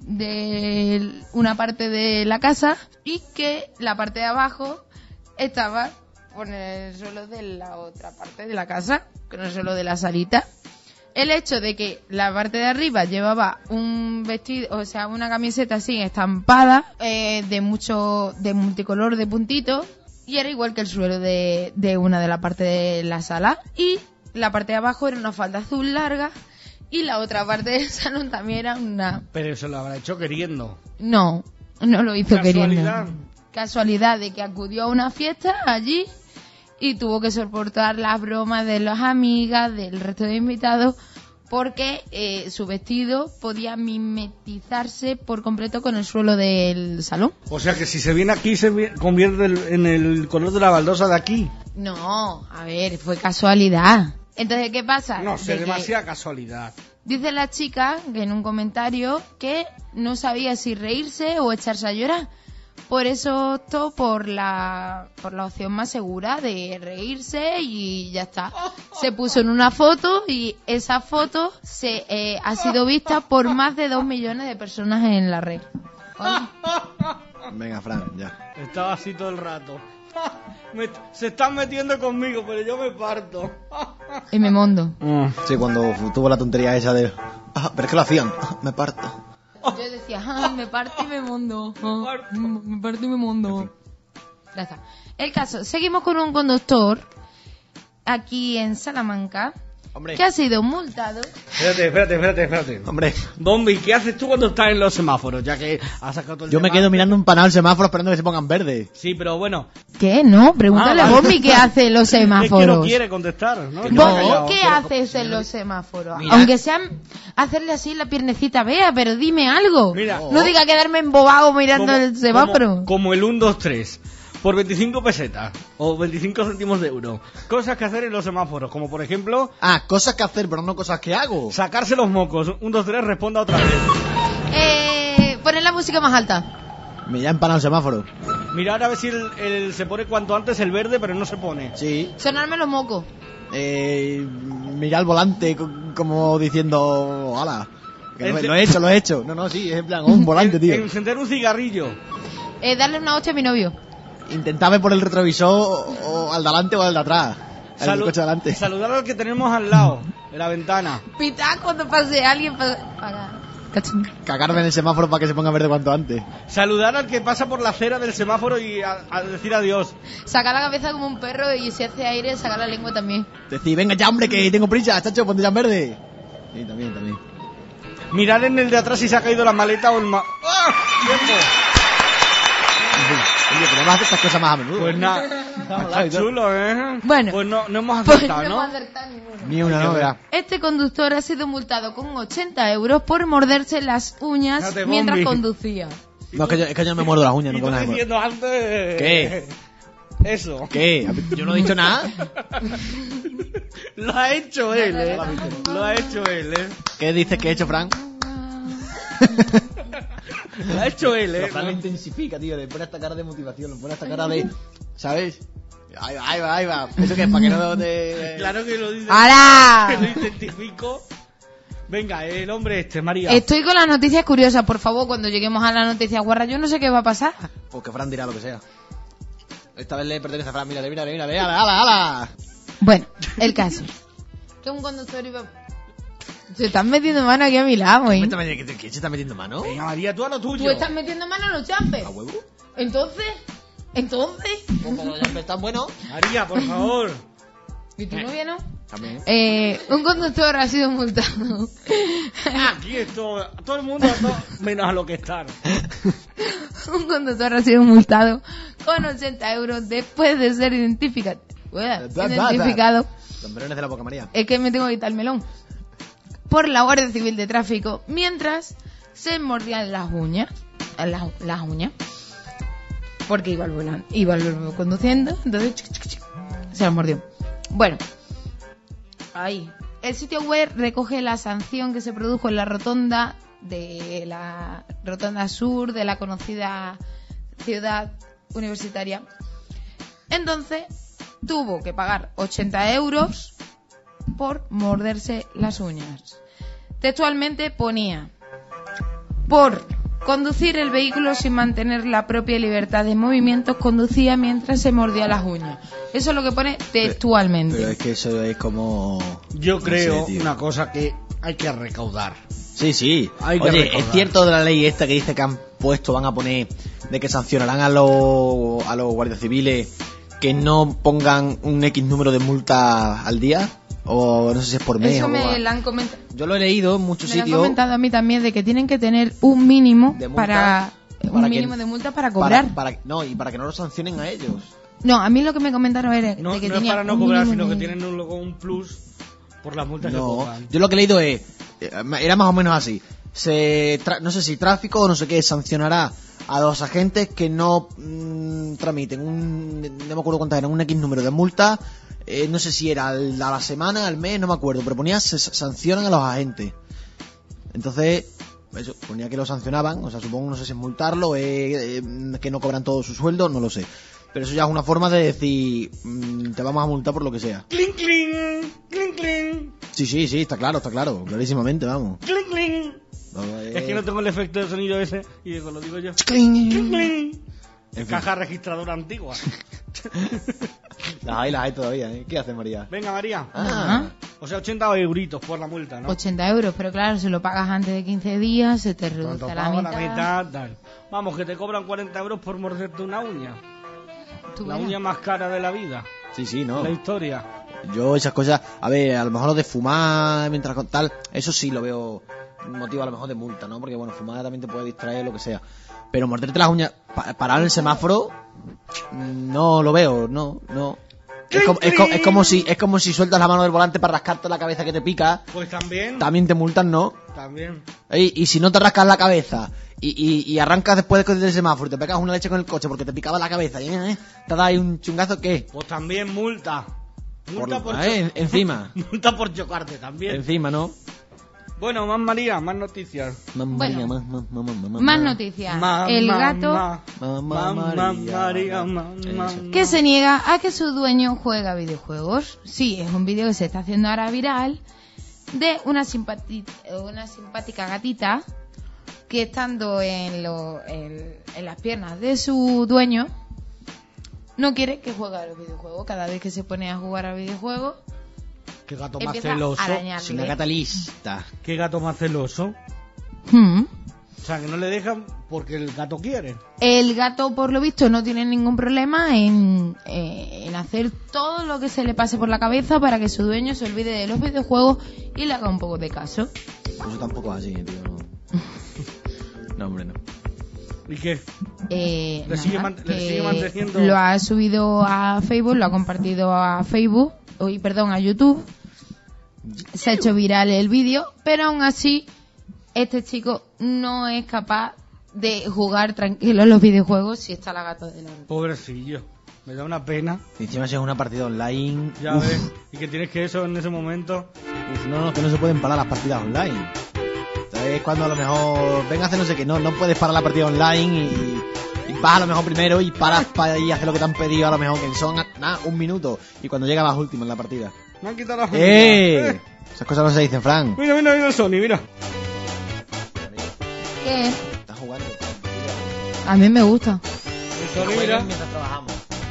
de una parte de la casa y que la parte de abajo estaba con el suelo de la otra parte de la casa, con el suelo de la salita. El hecho de que la parte de arriba llevaba un vestido, o sea, una camiseta así estampada, eh, de mucho, de multicolor, de puntitos, y era igual que el suelo de, de una de la parte de la sala. Y la parte de abajo era una falda azul larga, y la otra parte del salón también era una... Pero eso lo habrá hecho queriendo. No, no lo hizo Casualidad. queriendo. Casualidad de que acudió a una fiesta allí y tuvo que soportar las bromas de las amigas, del resto de invitados, porque eh, su vestido podía mimetizarse por completo con el suelo del salón. O sea que si se viene aquí se vi- convierte el- en el color de la baldosa de aquí. No, a ver, fue casualidad. Entonces, ¿qué pasa? No sé, De que demasiada casualidad. dice la chica, que en un comentario, que no sabía si reírse o echarse a llorar. Por eso optó por la, por la opción más segura de reírse y ya está. Se puso en una foto y esa foto se eh, ha sido vista por más de dos millones de personas en la red. Coño. Venga, Fran, ya. Estaba así todo el rato. Me- se están metiendo conmigo, pero yo me parto. Y me mondo. Sí, cuando tuvo la tontería esa de. Ah, pero es que lo hacían. Ah, me parto. Yo decía, ah, me parto y me mondo. Ah, me parto y me mondo. Ya está. El caso, seguimos con un conductor aquí en Salamanca Hombre. que ha sido multado. Espérate, espérate, espérate, espérate. Hombre, Bombi, ¿qué haces tú cuando estás en los semáforos? Ya que has sacado todo el yo me tema. quedo mirando un panal semáforo esperando que se pongan verde. Sí, pero bueno. ¿Qué? No, pregúntale Ah, a vale. Bombi qué hace en los Es que no semáforos. quiere contestar, ¿no? Que Yo no. me he callado. ¿Vos qué pero- haces en los semáforos? Mira. Aunque sean hacerle así la piernecita, vea, pero dime algo. Mira. No diga quedarme embobado mirando Como- el semáforo. Como, como el uno, dos, tres. Por veinticinco pesetas. O veinticinco céntimos de euro. Cosas que hacer en los semáforos. Como por ejemplo, Ah, cosas que hacer, pero no cosas que hago. sacarse los mocos. Un, dos, tres, responda otra vez. Eh, poner la música más alta. Me ya empanado el semáforo. Mirar a ver si el, el- se pone cuanto antes el verde, pero no se pone. Sí. Sonarme los mocos. Eh, mirar el volante co- como diciendo, ¡hala! Que lo, Ence- lo he hecho, lo he hecho. No, no, sí, es en plan, oh, un volante, En- tío. Encender un cigarrillo. Eh, darle una hostia a mi novio. Intentaba ver por el retrovisor o, o al de adelante o al de atrás. Al Salu- coche de adelante. Saludar al que tenemos al lado, en la ventana. Pitar cuando pase alguien para... para- Cachín. Cagarme en el semáforo para que se ponga verde cuanto antes. Saludar al que pasa por la acera del semáforo y a, a decir adiós. Sacar la cabeza como un perro y si hace aire, sacar la lengua también. Decir, venga ya, hombre, que tengo prisa, chacho, ponte ya en verde. Sí, también, también. Mirar en el de atrás si se ha caído la maleta o el ma... ¡Ah! ¡Tiempo! Oye, podemos hacer estas cosas más a menudo. Pues nada, está chulo, ¿eh? Bueno. Pues no, no hemos Pues acertado, no ¿no? hemos acertado ninguno. Ni una, no, verá. Este conductor ha sido multado con ochenta euros por morderse las uñas Fíjate, mientras Bombi. conducía. No, es que yo, es que yo no me muerdo las uñas, Y no tú con nada. diciendo antes... ¿Qué? Eso. ¿Qué? Yo no he dicho nada. Lo ha hecho él, ¿eh? Lo ha hecho él, ¿eh? ¿Qué dices que he hecho, Frank? Lo ha hecho él, ¿eh? Pero Frank lo intensifica, tío. Le pone esta cara de motivación, le pone esta cara de... ¿Sabes? Ahí va, ahí va, ahí va. ¿Eso qué es? ¿Para que no te...? Claro que lo dice. ¡Hala! Que lo identifico. Venga, el hombre este, María. Estoy con las noticias curiosas, por favor, cuando lleguemos a las noticias guarras, yo no sé qué va a pasar. Pues que Fran dirá lo que sea. Esta vez le pertenece a Fran, mírale, mírale, mírale, ala, ala, ala. Bueno, el caso. Que un conductor iba... Se están metiendo mano aquí a mi lado, ¿eh? ¿Quién se está metiendo mano? Venga, María, tú a lo tuyo. ¿Tú estás metiendo mano en los champes? ¿A huevo? Entonces... Entonces... ¿Cómo los champes están buenos? María, por favor. ¿Y tu novia no? También. Eh, un conductor ha sido multado. Aquí esto, todo el mundo, todo, menos a lo que están. Un conductor ha sido multado con ochenta euros después de ser identificado. Bueno, identificado. Sombrerones de la boca, María. Es que me tengo que quitar el melón. Por la Guardia Civil de Tráfico, mientras se mordían las uñas. Las, las uñas. Porque iba al volante, iba al conduciendo, entonces chic, chic, chic, se las mordió. Bueno, ahí. El sitio web recoge la sanción que se produjo en la rotonda de la rotonda sur de la conocida ciudad universitaria. Entonces, tuvo que pagar ochenta euros por morderse las uñas. Textualmente ponía: por conducir el vehículo sin mantener la propia libertad de movimientos, conducía mientras se mordía las uñas. Eso es lo que pone textualmente. Pero es que eso es como... Yo creo no sé, tío. una cosa que hay que recaudar. Sí, sí. Hay que Oye, recordar. es cierto de la ley esta que dice que han puesto, van a poner, de que sancionarán a los, a los guardias civiles que no pongan un X número de multas al día. O no sé si es por mes. Eso o me a- lo han comentado. Yo lo he leído en muchos Me lo han sitios. comentado a mí también de que tienen que tener un mínimo De multa, para, para un que- mínimo de multa para cobrar. Para, para- no, y para que no lo sancionen a ellos. No, a mí lo que me comentaron era No, de que no es tenía para no un cobrar, mínimo sino que de- tienen un, luego un plus por las multas que No, pongan. yo lo que he leído es, eh, era más o menos así. Se tra- no sé si tráfico o no sé qué sancionará a los agentes que no mm, tramiten un, no me acuerdo cuántas eran, un X número de multas, eh, no sé si era al- a la semana, al mes, no me acuerdo, pero ponía se sancionan a los agentes. Entonces, eso, ponía que lo sancionaban, o sea, supongo, no sé si es multarlo, eh, eh, que no cobran todo su sueldo, no lo sé. Pero eso ya es una forma de decir, mm, te vamos a multar por lo que sea. ¡Cling, cling! ¡Cling, cling! Sí, sí, sí, está claro, está claro, clarísimamente, vamos. ¡Cling, cling! No, eh, Es que no tengo el efecto de sonido ese y digo, lo digo yo. Cling. ¡Cling, cling! En fin. Caja registradora antigua. Las hay, las hay todavía, ¿eh? ¿Qué hace María? Venga, María. Ah, O sea, ochenta euritos por la multa, ¿no? ochenta euros, pero claro, si lo pagas antes de quince días, se te reduce Cuando a la pago mitad. la mitad, tal. Vamos, que te cobran cuarenta euros por morderte una uña. Tú La verás. uña más cara de la vida. sí, sí, no. La historia. Yo esas cosas, a ver, a lo mejor lo de fumar mientras con tal, eso sí lo veo motivo a lo mejor de multa, ¿no? Porque bueno, fumar también te puede distraer, lo que sea. Pero morderte las uñas, pa- parar en el semáforo, no lo veo, no, no. Es como, es, como, es como si es como si sueltas la mano del volante para rascarte la cabeza que te pica, Pues también. también te multan, ¿no? También. Ey, y si no te rascas la cabeza y, y, y arrancas después del semáforo y te pegas una leche con el coche porque te picaba la cabeza y eh, te da ahí un chungazo, ¿qué? Pues también multa. Multa por, Por- eh, cho- encima, multa por chocarte también. encima, ¿no? Bueno, más María, más noticias. Mamá Bueno, María, ma- ma- ma- ma- ma- Más ma- noticias. Ma- El ma- gato ma- Mamá ma- María. María, ma- ma- Eso. que se niega a que su dueño juega videojuegos. Sí, es un vídeo que se está haciendo ahora viral de una, simpati- una simpática gatita que estando en, lo- en, en las piernas de su dueño no quiere que juegue a los videojuegos. Cada vez que se pone a jugar a videojuegos Qué gato más empieza celoso. a Es una arañarle. gata lista. Qué gato más celoso. Hmm. O sea, que no le dejan porque el gato quiere. El gato, por lo visto, no tiene ningún problema en, eh, en hacer todo lo que se le pase por la cabeza para que su dueño se olvide de los videojuegos y le haga un poco de caso. Eso tampoco es así, tío. No, no hombre, no. ¿Y qué? Eh, Le sigue man- le que sigue manteniendo- Lo ha subido a Facebook, lo ha compartido a Facebook, uy, perdón, a YouTube. Se ha hecho viral el vídeo, pero aún así este chico no es capaz de jugar tranquilo en los videojuegos si está la gata delante. Pobrecillo. Me da una pena. Y encima si es una partida online. Ya uf, ves. Y que tienes que eso en ese momento. uf, no, no, que no se pueden parar las partidas online. Es cuando a lo mejor venga a hacer no sé qué, no, no puedes parar la partida online y, y vas a lo mejor primero y paras para ir a hacer lo que te han pedido a lo mejor, que son nada, un minuto. Y cuando llega vas último en la partida. Me han quitado la ¡Eh! Esas cosas no se dicen, Frank. Mira, mira, mira el Sony, mira. ¿Qué? Estás jugando. A mí me gusta. El Sony, mira. Mientras trabajamos.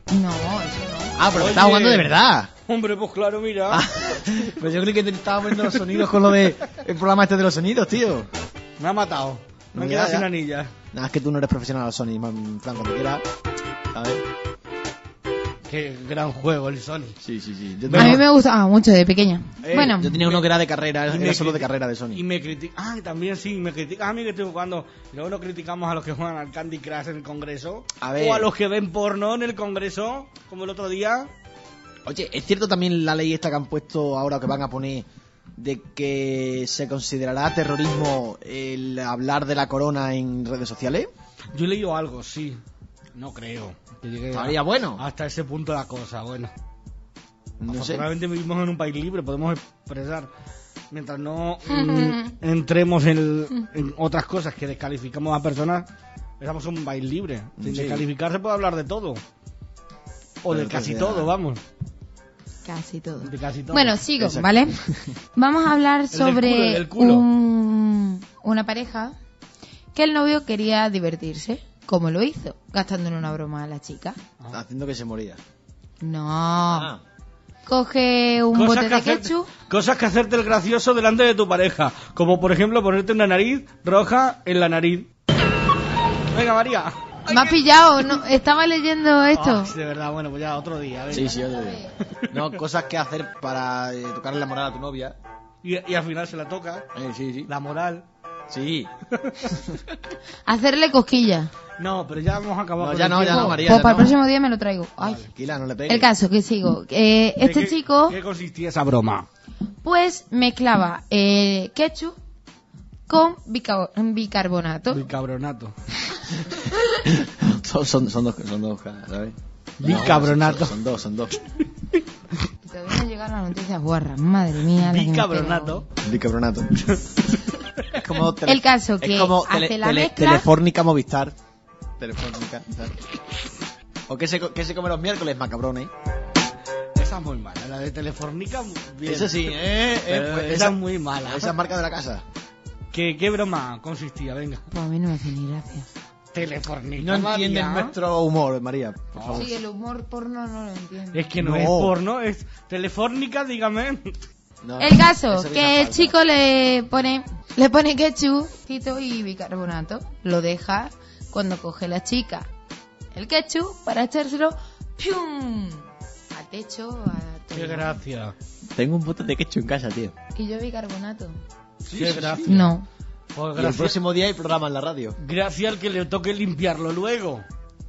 No, eso no. Ah, pero Oye. estaba jugando de verdad. Hombre, pues claro, mira. Ah, pero yo creí que te estaba poniendo los sonidos con lo de el programa este de los sonidos, tío. Me ha matado. Me he Ya, quedado ya. sin anillas. Nada, es que tú no eres profesional al Sony, man, Fran, cuando quieras. A ver. Qué gran juego el Sony. Sí, sí, sí. Yo A mí me gustaba mucho de pequeña. Eh, bueno, Yo tenía uno que era de carrera, Y era me solo de criti- carrera de Y Sony. me critica. Ah, y también sí, me critica a mí que estoy jugando. Y luego no criticamos a los que juegan al Candy Crush en el Congreso. A ver. O a los que ven porno en el Congreso, como el otro día. Oye, ¿es cierto también la ley esta que han puesto ahora, que van a poner, de que se considerará terrorismo el hablar de la corona en redes sociales? Yo he leído algo, sí. No creo. Que llegue a- Estaría bueno. hasta ese punto la cosa, bueno. No sé. Afortunadamente vivimos en un país libre, podemos expresar. Mientras no mm, entremos en, en otras cosas que descalificamos a personas, estamos en un país libre. Sin Sí. descalificar se puede hablar de todo. O de Pero casi entonces ya- todo, vamos. casi todo. De casi todo. Bueno, sigo, Exacto. ¿vale? Vamos a hablar del sobre culo, el del culo. un- una pareja que el novio quería divertirse. ¿Cómo lo hizo? Gastándole una broma a la chica. Haciendo que se moría. No. Ah. Coge un Cosas bote que, de hacerte, ketchup. cosas que hacerte el gracioso delante de tu pareja. Como por ejemplo ponerte una nariz roja en la nariz. Venga, María. Me ha pillado, no, estaba leyendo esto. Ah, sí, de verdad, bueno, pues ya otro día. venga. Sí, sí, otro día. No, cosas que hacer para eh, tocarle la moral a tu novia. Y, y al final se la toca. Eh, sí, sí. La moral. Sí. Hacerle cosquillas. No, pero ya hemos acabado. No, con ya el no, ya tiempo. no, María. Pues ya para el no. próximo día me lo traigo. Ay. Tranquila, no le pegues. El caso, que sigo. Eh, ¿De este qué- chico, ¿Qué consistía esa broma? pues, mezclaba eh, ketchup con bica- bicarbonato. Bicarbonato. son, son, son dos, son dos, ¿sabes? Bicarbonato. Son, son dos, son dos. Y todavía no llegan las noticias guarras. Madre mía. la que me Bicarbonato. Bicarbonato. Es como tele- El caso es que como hace tele- la tele- mezcla. Telefónica Movistar. Telefónica. ¿sabes? ¿O qué se, co- qué se come los miércoles, macabrones? Esa es muy mala. La de Telefónica, bien. Eso sí, eh, Pero eh, pues esa, esa, es muy mala. esa es marca de la casa. ¿Qué, ¿Qué broma consistía? Venga. Pues a mí no me hace ni gracia. Telefónica. No entienden María. nuestro humor, María, por favor. Sí, el humor porno no lo entiendo. Es que no, No. es porno, es Telefónica, dígame. No, El caso, esa que risa el falsa. chico le pone le pone ketchup, tito y bicarbonato. Lo deja cuando coge la chica el ketchup para echárselo ¡pium! Al techo, a todo. Qué gracia. Tengo un bote de ketchup en casa, tío. Y yo bicarbonato. Qué gracia. No. Pues Y el gracias, próximo día hay programa en la radio. gracias al que le toque limpiarlo luego.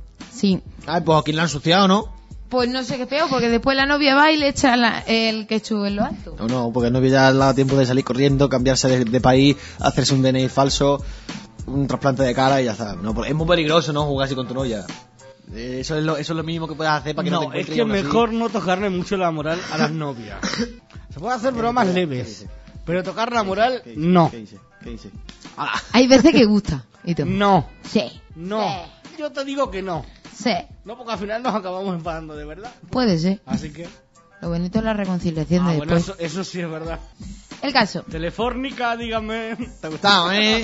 Sí. Ay, pues aquí lo han ensuciado, ¿no? Pues no sé qué es peor, porque después la novia va y le echa la- el ketchup en lo alto. No, no, porque no ya le ha dado tiempo de salir corriendo, cambiarse de, de país, hacerse un D N I falso, un trasplante de cara y ya está. No, porque es muy peligroso, ¿no? Jugar así con tu novia. Eh, Eso es lo, eso es lo mínimo que puedes hacer para que no, No, te es encuentres que aún así. mejor no tocarle mucho la moral a las novias. Se puede hacer bromas ¿Qué leves, dice? pero tocar la moral, ¿Qué dice? no. ¿Qué dice? ¿Qué dice? Hay veces que gusta. ¿Y tú? No, Sí. no. Yo te digo que no. Sí. No, porque al final nos acabamos enfadando de verdad. Puede ser. Así que... Lo bonito es la reconciliación Ah, de bueno, después. eso, eso sí es verdad. El caso. Telefónica, dígame. ¿Te ha gustado, eh?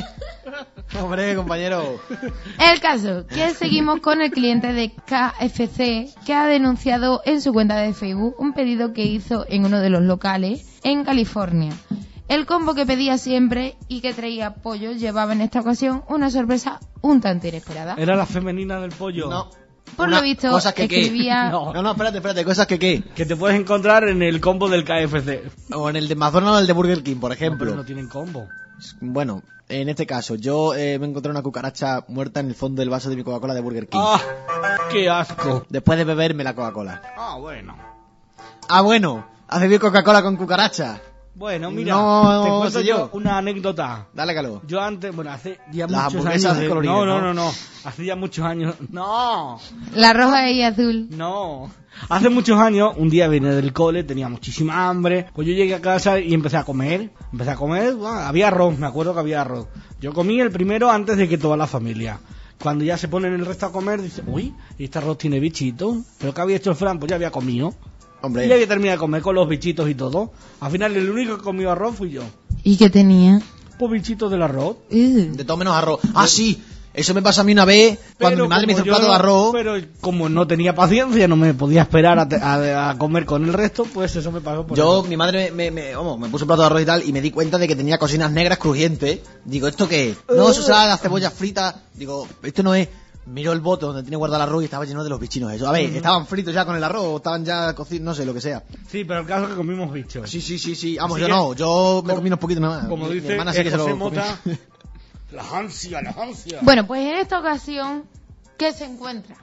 Hombre, compañero. El caso, que seguimos con el cliente de K F C que ha denunciado en su cuenta de Facebook un pedido que hizo en uno de los locales en California. El combo que pedía siempre y que traía pollo llevaba en esta ocasión una sorpresa un tanto inesperada. Era la femenina del pollo. No. Por Una- lo visto, cosas que qué. escribía... No. No, no, espérate, espérate, cosas que qué. Que te puedes encontrar en el combo del K F C. O en el de McDonald's o el de Burger King, por No, ejemplo. pero no tienen combo. Bueno, en este caso, yo eh, me encontré una cucaracha muerta en el fondo del vaso de mi Coca-Cola de Burger King. ¡Ah! ¡Qué asco! Después de beberme la Coca-Cola. Ah, bueno. Ah, bueno, has bebido Coca-Cola con cucaracha. Bueno, mira, No, te cuento sé yo yo. una anécdota. Dale calor. Yo antes, bueno, hace ya Las muchos hamburguesas años... de de- colorines, no, no, ¿no? no, no. Hace ya muchos años... ¡No! La roja y azul. No. Hace muchos años, un día vine del cole, tenía muchísima hambre. Pues yo llegué a casa y empecé a comer. Empecé a comer, bueno, había arroz, me acuerdo que había arroz. Yo comí el primero antes de que toda la familia. Cuando ya se ponen el resto a comer, dice, uy, este arroz tiene bichitos. ¿Pero qué había hecho el Fran? Pues ya había comido. Hombre, Y ya había terminado de comer con los bichitos y todo. Al final, el único que comió arroz fui yo. ¿Y qué tenía? Pues bichitos del arroz. Uh. de todo menos arroz. Ah, sí. Eso me pasó a mí una vez cuando Pero mi madre me hizo un como plato yo- de arroz. Pero como no tenía paciencia, no me podía esperar a, te- a- a comer con el resto, pues eso me pasó por Yo, eso. mi madre me, me, me- vamos, me puso un plato de arroz y tal y me di cuenta de que tenía cocinas negras crujientes. Digo, ¿esto qué es? No, eso será la cebolla frita. Digo, esto no es... Miro el bote donde tiene guardado el arroz y estaba lleno de los bichinos eso. A ver, estaban fritos ya con el arroz o estaban ya cocidos, no sé, lo que sea. Sí, pero el caso es que comimos bichos. Sí, sí, sí, sí. Vamos, Así yo que- no, yo me como- comí unos poquitos nada más. Como Mi- mi dice hermana sí eh, que se José lo comió. Mota, las ansias, las ansias. Bueno, pues en esta ocasión, ¿qué se encuentra?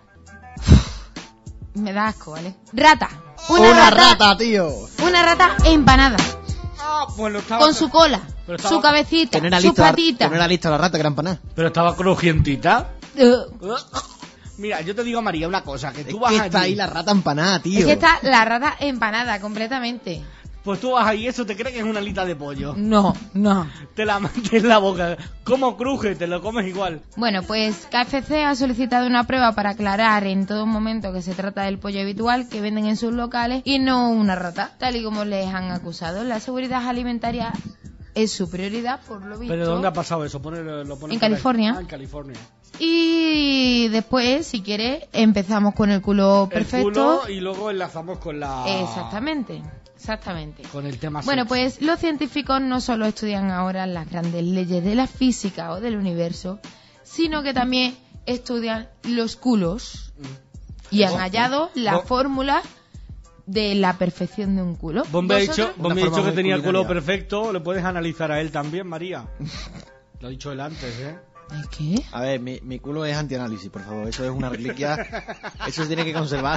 Me da asco, ¿vale? Rata. Una, rata, tío. Una rata empanada. Ah, pues lo estaba... Con su cola, Pero estaba- su cabecita, Que no era sus lista, que patitas. no era lista la rata, que era empanada. Pero estaba crujientita. Uh, Mira, yo te digo, María, una cosa, que Es tú vas que está allí, ahí la rata empanada, tío. es que está la rata empanada completamente. pues tú vas ahí, eso te crees que es una alita de pollo. No, no. Te la metes en la boca, como cruje, te lo comes igual. Bueno, pues K F C ha solicitado una prueba para aclarar en todo momento que se trata del pollo habitual que venden en sus locales y no una rata, tal y como les han acusado. La seguridad alimentaria es su prioridad, por lo visto. ¿Pero dónde ha pasado eso? Pone, lo pone En por ahí. California. Ah, en California. Y después, si quieres, empezamos con el culo perfecto. El culo y luego enlazamos con la... Exactamente, exactamente. Con el tema Bueno, sexo. pues los científicos no solo estudian ahora las grandes leyes de la física o del universo, sino que también estudian los culos y han Vos- hallado la vos- fórmula de la perfección de un culo. Vos me has ¿Vosotros? dicho, vos me has Una dicho forma que muy tenía el culo culinaria. perfecto, le puedes analizar a él también, María. Lo ha dicho él antes, ¿eh? ¿El qué? A ver, mi, mi culo es antianálisis, por favor. Eso es una reliquia. Eso se tiene que conservar.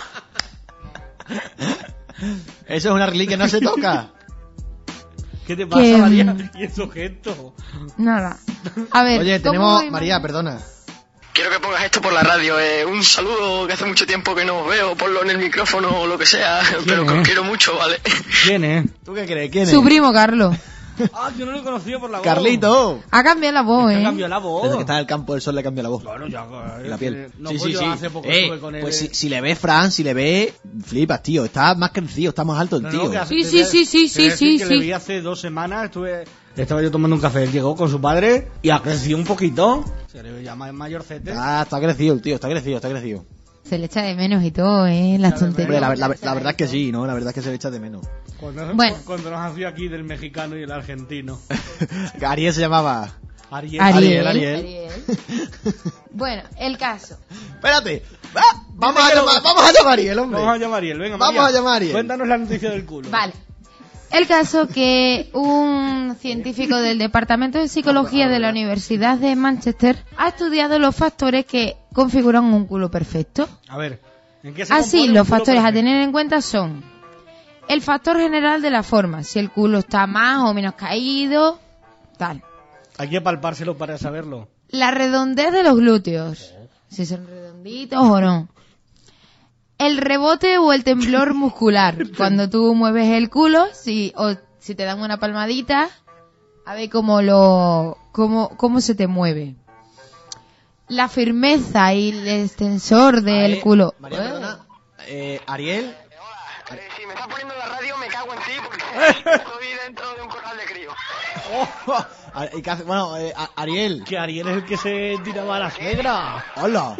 Eso es una reliquia, no se toca. ¿Qué te pasa, Que, María? mm, ¿Y esos gestos? Nada. A ver, Oye, ¿cómo tenemos... voy, María, perdona. Quiero que pongas esto por la radio. Eh, un saludo, que hace mucho tiempo que no os veo. Ponlo en el micrófono o lo que sea. Pero que es? os quiero mucho, ¿vale? ¿Quién es? ¿Tú qué crees? ¿Quién es? Su primo Carlos. Ah, yo no lo he conocido por la voz. Carlito. Ha cambiado la voz, Ha ¿eh? cambiado la voz. Desde que está en el campo del sol le cambia la voz. Bueno, ya... Y la piel. No, sí, pues sí, yo sí. hace poco Eh, estuve con él. pues si, si le ves, Fran, si le ves, flipas, tío. Está más crecido, está más alto el No, tío. no, que hace- Sí, te sí, voy a- sí, sí, te voy a sí, decir sí, que le sí. vi hace dos semanas, estuve... Estaba yo tomando un café, él llegó con su padre y ha crecido un poquito. Se le ve ya más mayorcete. Ah, está crecido el tío, está crecido, está crecido. Se le echa de menos y todo, ¿eh? Las Hombre, tonterías. la, la- la verdad es que sí, ¿no? La verdad es que se le echa de menos. Cuando, Bueno. cuando nos hacía aquí del mexicano y el argentino. Ariel se llamaba. Ariel. Ariel. Ariel. Ariel. Bueno, el caso. Espérate. Ah, vamos, a llamar, vamos a llamar a Ariel, hombre. Vamos a llamar a Ariel, venga, Vamos María. a llamar a Ariel. Cuéntanos la noticia del culo. Vale. El caso que un científico del Departamento de Psicología de la Universidad de Manchester ha estudiado los factores que configuran un culo perfecto. A ver, ¿en qué se Así, compone un los culo factores a perfecto? tener en cuenta son el factor general de la forma, si el culo está más o menos caído, tal. Hay que palpárselo para saberlo. La redondez de los glúteos, si son redonditos o no. El rebote o el temblor muscular, cuando tú mueves el culo, si o si te dan una palmadita, a ver cómo lo cómo cómo se te mueve. La firmeza y el extensor del Ariel, culo. María, perdona. Eh, Ariel. Eh, si me estás poniendo la radio, me cago en ti porque estoy dentro de un corral de crío. Ah, ¿y qué hace? Bueno, eh, a- Ariel. Que Ariel es el que se tiraba a la suegra. Hola.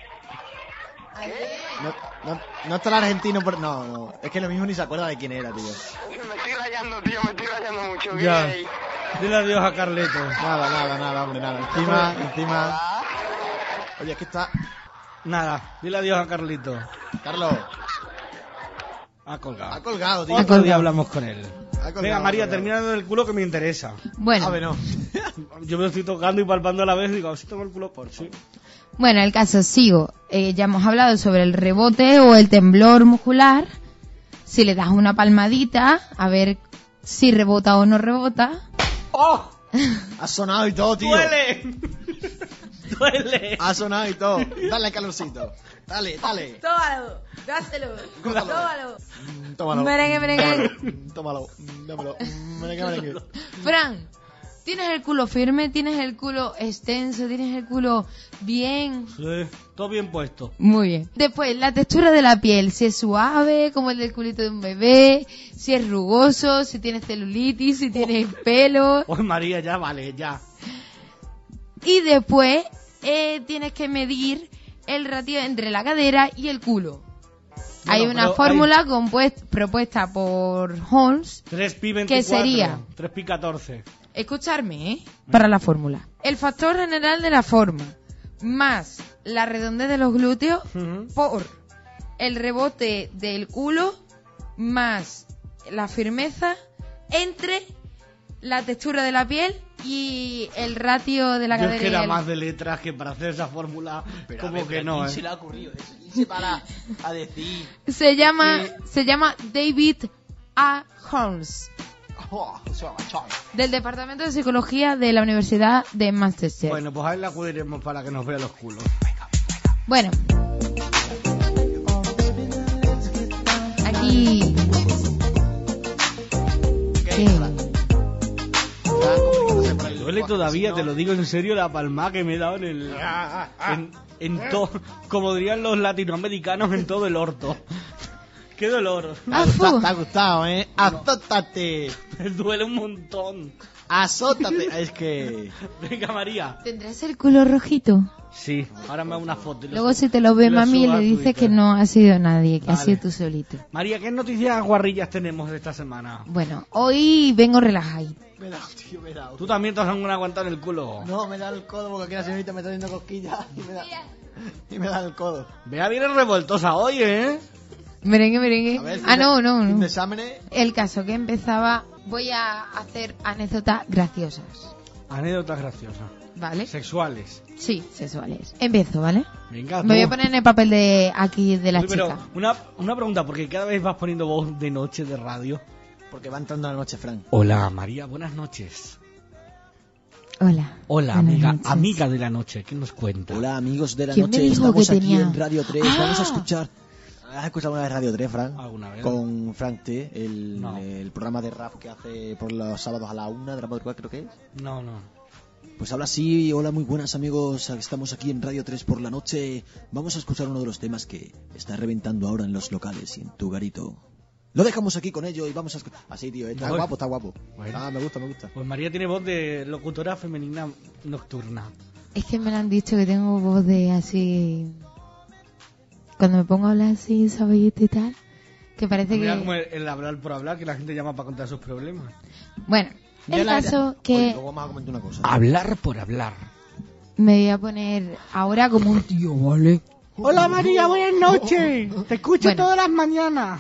No, no, no está el argentino por... No, no, es que lo mismo ni se acuerda de quién era, tío. Me estoy rayando, tío, me estoy rayando mucho. ¿Qué Ya. hay? Dile adiós a Carleto. Nada, nada, nada, hombre, nada. Encima, encima... Oye, es que está... Nada, dile adiós a Carlito. Carlos, Ha colgado. ha colgado, tío. Otro colgado. día hablamos con él. Ha colgado, Venga, ha María, colgado. termina del culo que me interesa. Bueno, A ver, no. Yo me lo estoy tocando y palpando a la vez y digo, a ver si tengo el culo por sí. bueno, el caso sigo. Eh, ya hemos hablado sobre el rebote o el temblor muscular. Si le das una palmadita, a ver si rebota o no rebota. ¡Oh! Ha sonado y todo, tío. ¡Duele! ¡Duele! Ha sonado y todo. Dale calorcito. Dale, dale. Tómalo, dáselo, tómalo. Mm, Tómalo. Merengue, merengue. Mm, Tómalo. Mm, Dámelo. Mm, Merengue, merengue. Fran, ¿tienes el culo firme? ¿Tienes el culo extenso? ¿Tienes el culo bien? Sí, todo bien puesto. Muy bien. Después, la textura de la piel, si es suave, como el del culito de un bebé, si es rugoso, si tienes celulitis, si tienes pelo. Pues María, ya vale, ya. Y después, eh, tienes que medir el ratio entre la cadera y el culo. Bueno, hay una pero fórmula hay- compuest- propuesta por Holmes, tres pi veinticuatro. que sería, tres pi catorce. escucharme, ¿eh? Para la fórmula. El factor general de la forma más la redondez de los glúteos Ujú. por el rebote del culo más la firmeza entre la textura de la piel y el ratio de la Yo es cadera que y era el- más de letras que para hacer esa fórmula, Pero, a como ver, que pero no, ¿quién ¿eh? se le ha ocurrido eso? ¿Quién se para a decir? se llama que- se llama David A. Holmes, Oh, eso va, chaval. del Departamento de Psicología de la Universidad de Manchester. Bueno, pues ahí la acudiremos para que nos vea los culos. Bueno. Aquí. ¿Qué? Me duele todavía, te lo digo en serio, la palma que me he dado en el... En, en todo, como dirían los latinoamericanos, en todo el orto. ¡Qué dolor! Ah, Te ha- fu. te ha gustado, ¿eh? Azótate. Me duele un montón. Azótate. Es que... Venga, María. ¿Tendrás el culo rojito? Sí, ahora me hago una foto. y lo Luego subo- si te lo ve y lo mami subo a le dices Twitter. que no ha sido nadie, que Vale. has sido tú solito. María, ¿qué noticias guarrillas tenemos de esta semana? Bueno, hoy vengo relajado. Me he dado, tío, me he dado. ¿Tú también te has aguantado en el culo? No, me da el codo porque aquí la señorita me está haciendo cosquillas y me da, y me da el codo. Vea, viene revoltosa hoy, ¿eh? Merengue, merengue. A ver, Ah, no, no, fin de no. exámenes. El caso que empezaba, voy a hacer anécdotas graciosas, Anécdotas graciosas. ¿vale? Sexuales. Sí, sexuales. Empiezo, ¿vale? Venga, Me voy tú. a poner en el papel de aquí de la Uy, pero chica. una, una pregunta, porque cada vez vas poniendo voz de noche de radio. Porque va entrando la noche, Frank. Hola, María, buenas noches. Hola. Hola, Buenas amiga, noches. amiga de la noche, ¿qué nos cuenta? Hola, amigos de la ¿Quién me noche. dijo Estamos que aquí tenía- en Radio tres. Ah. Vamos a escuchar... ¿Has escuchado alguna vez Radio tres, Frank? ¿Alguna vez? Con Frank T, el, No. el programa de rap que hace por los sábados a la una de la madrugada, creo que es. No, no. Pues habla así, hola muy buenas amigos, estamos aquí en Radio tres por la noche. Vamos a escuchar uno de los temas que está reventando ahora en los locales y en tu garito. Lo dejamos aquí con ello y vamos a escuchar... Así, tío, está Bueno. guapo, está guapo. Bueno. Ah, me gusta, me gusta. Pues María tiene voz de locutora femenina nocturna. Es que me lo han dicho que tengo voz de así... Cuando me pongo a hablar así, saballito y tal, que parece Mira como que... el, el hablar por hablar, que la gente llama para contar sus problemas. Bueno, Ya el la- caso Oye, que luego vamos a comentar una cosa. Hablar por hablar. me voy a poner ahora como un tío, ¿vale? Hola María, buenas noches. Te escucho Bueno. todas las mañanas.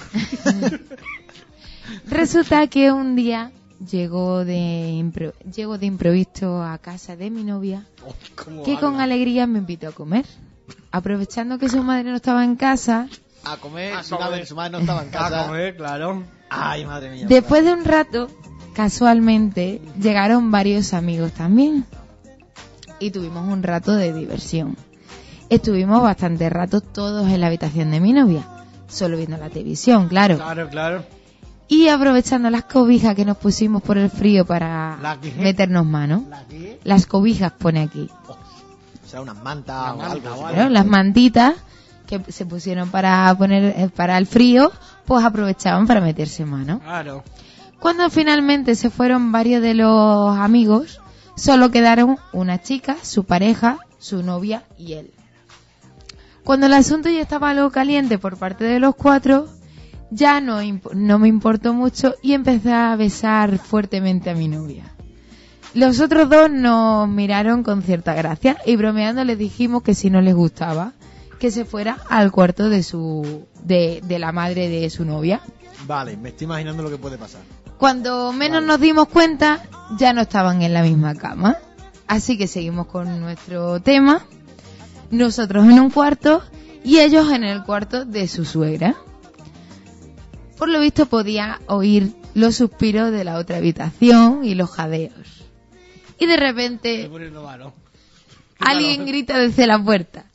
Resulta que un día llegó de, impro- llego de improviso a casa de mi novia, que con alegría me invitó a comer. Aprovechando que su madre no estaba en casa, A comer, A su, madre, comer. su madre no estaba en casa. A comer, claro. Ay, madre mía. después de un rato, casualmente, llegaron varios amigos también. Y tuvimos un rato de diversión. Estuvimos bastante rato todos en la habitación de mi novia, solo viendo la televisión, claro. Claro, claro. Y aprovechando las cobijas que nos pusimos por el frío para ¿La qué? meternos mano. ¿La qué? Las cobijas pone aquí. O sea, unas mantas Una o manta algo. o así. algo. Claro, las mantitas que se pusieron para poner eh, para el frío, pues aprovechaban para meterse mano. Claro. Cuando finalmente se fueron varios de los amigos, solo quedaron una chica, su pareja, su novia y él. Cuando el asunto ya estaba algo caliente por parte de los cuatro, ya no, imp- no me importó mucho y empecé a besar fuertemente a mi novia. Los otros dos nos miraron con cierta gracia y bromeando les dijimos que si no les gustaba, que se fuera al cuarto de su de, de la madre de su novia. Vale, me estoy imaginando lo que puede pasar. Cuando menos Vale. nos dimos cuenta, ya no estaban en la misma cama. Así que seguimos con nuestro tema. Nosotros en un cuarto y ellos en el cuarto de su suegra. Por lo visto podía oír los suspiros de la otra habitación y los jadeos. Y de Estoy repente poniendo malo. alguien grita desde la puerta.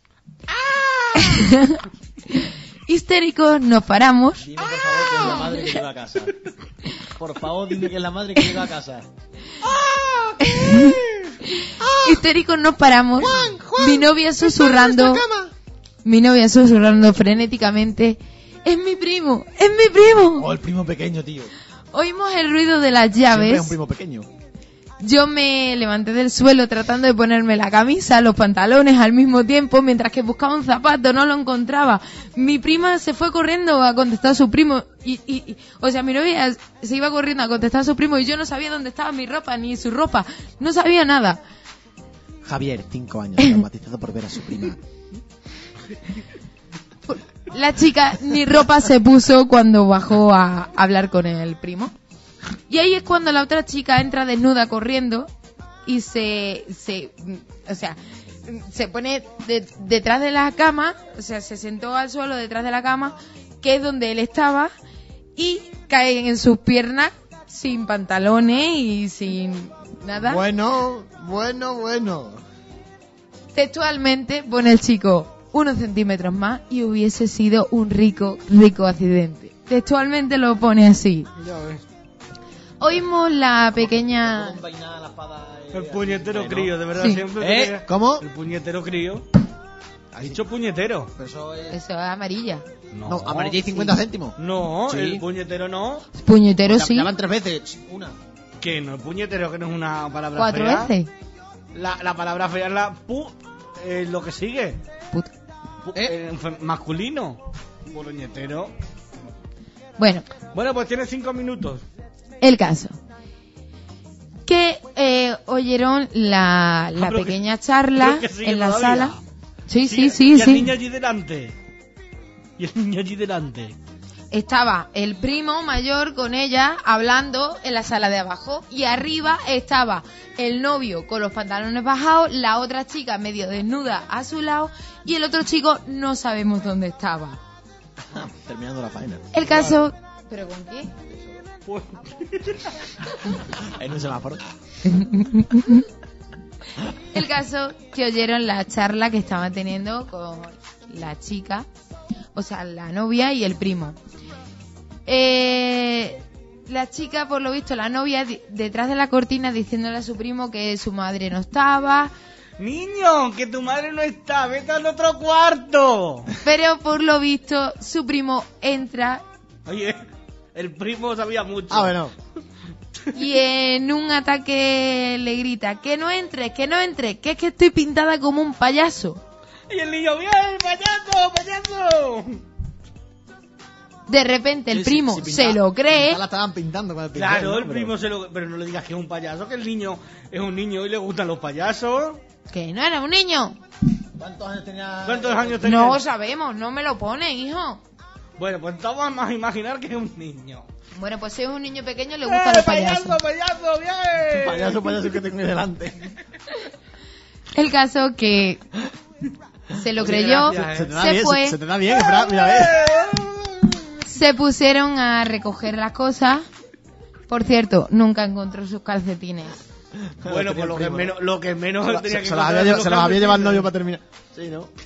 Histéricos nos paramos. Dime, por favor, que es la madre que llega a casa. Por favor, dime que es la madre que llega a casa. Histéricos nos paramos. Mi novia susurrando. Mi novia susurrando frenéticamente. Es mi primo, es mi primo. O el primo pequeño, tío. Oímos el ruido de las Siempre es llaves un primo pequeño. Yo me levanté del suelo tratando de ponerme la camisa, los pantalones al mismo tiempo, mientras que buscaba un zapato, no lo encontraba. Mi prima se fue corriendo a contestar a su primo, y, y, y o sea, mi novia se iba corriendo a contestar a su primo y yo no sabía dónde estaba mi ropa ni su ropa, no sabía nada. Javier, cinco años, traumatizado por ver a su prima. La chica ni ropa se puso cuando bajó a hablar con el primo. Y ahí es cuando la otra chica entra desnuda corriendo y se, se o sea, se pone de, detrás de la cama, o sea, se sentó al suelo detrás de la cama, que es donde él estaba, y cae en sus piernas sin pantalones y sin nada. Bueno, bueno, bueno. Textualmente pone el chico unos centímetros más y hubiese sido un rico, rico accidente. Textualmente lo pone así. Ya ves. Oímos la pequeña... El puñetero Bueno. crío, de verdad, Sí. siempre ¿Eh? tenía- ¿Cómo? El puñetero crío. Ha dicho puñetero. Pero eso es... Eso es amarilla. No, amarilla y cincuenta sí. céntimos. No, Sí. el puñetero no. Puñetero Ya- sí. Ya van tres veces. Una. Que no, el puñetero que no es una palabra Cuatro fea. veces. La, la palabra fea es la pu... eh, lo que sigue. Puta. Pu- ¿Eh? eh, fe- masculino. Puñetero. Bueno, Bueno, pues tiene cinco minutos. el caso. Que eh, oyeron la, la Ah, pero pequeña que- charla pero que sigue en la todavía. sala. Sí, sí, Y sí, el sí. niño allí delante. Y el niño allí delante. Estaba el primo mayor con ella hablando en la sala de abajo y arriba estaba el novio con los pantalones bajados, la otra chica medio desnuda a su lado y el otro chico no sabemos dónde estaba. Terminando la faena. El caso... ¿Pero con qué? Pues, En un semáforo. El caso que oyeron la charla que estaban teniendo con la chica, o sea, la novia y el primo. Eh, la chica, por lo visto, la novia, di- detrás de la cortina diciéndole a su primo que su madre no estaba, niño, que tu madre no está, vete al otro cuarto. pero por lo visto su primo entra Oye, el primo sabía mucho. Ah, bueno. y en un ataque le grita, que no entres, que no entres, que es que estoy pintada como un payaso. Y el niño, bien, payaso, payaso. De repente el Sí, sí, primo sí, se pinta- lo cree. pinta La estaban pintando con el pincel, Claro, ¿no? el Pero- primo se lo... Pero no le digas que es un payaso, que el niño es un niño y le gustan los payasos. Que no era un niño. ¿Cuántos años tenía? ¿Cuántos años tenía? No sabemos, no me lo ponen, hijo. Bueno, pues vamos a imaginar que es un niño. Bueno, pues si es un niño pequeño le gustan ¡Eh, los payasos. payaso, payaso, bien! Payaso, payaso que tengo ahí delante. El caso que se lo Oye, creyó, gracias, Se ¿eh? te da se bien, fue, se, se te da bien, Efra, mira, ves. se pusieron a recoger las cosas. Por cierto, nunca encontró sus calcetines. Bueno, pues lo que, primo, menos, ¿no? lo que menos Se, la- tenía se- que se los encontrar había, son lle- se los había llevado el novio para calcetines. terminar. Sí, ¿no?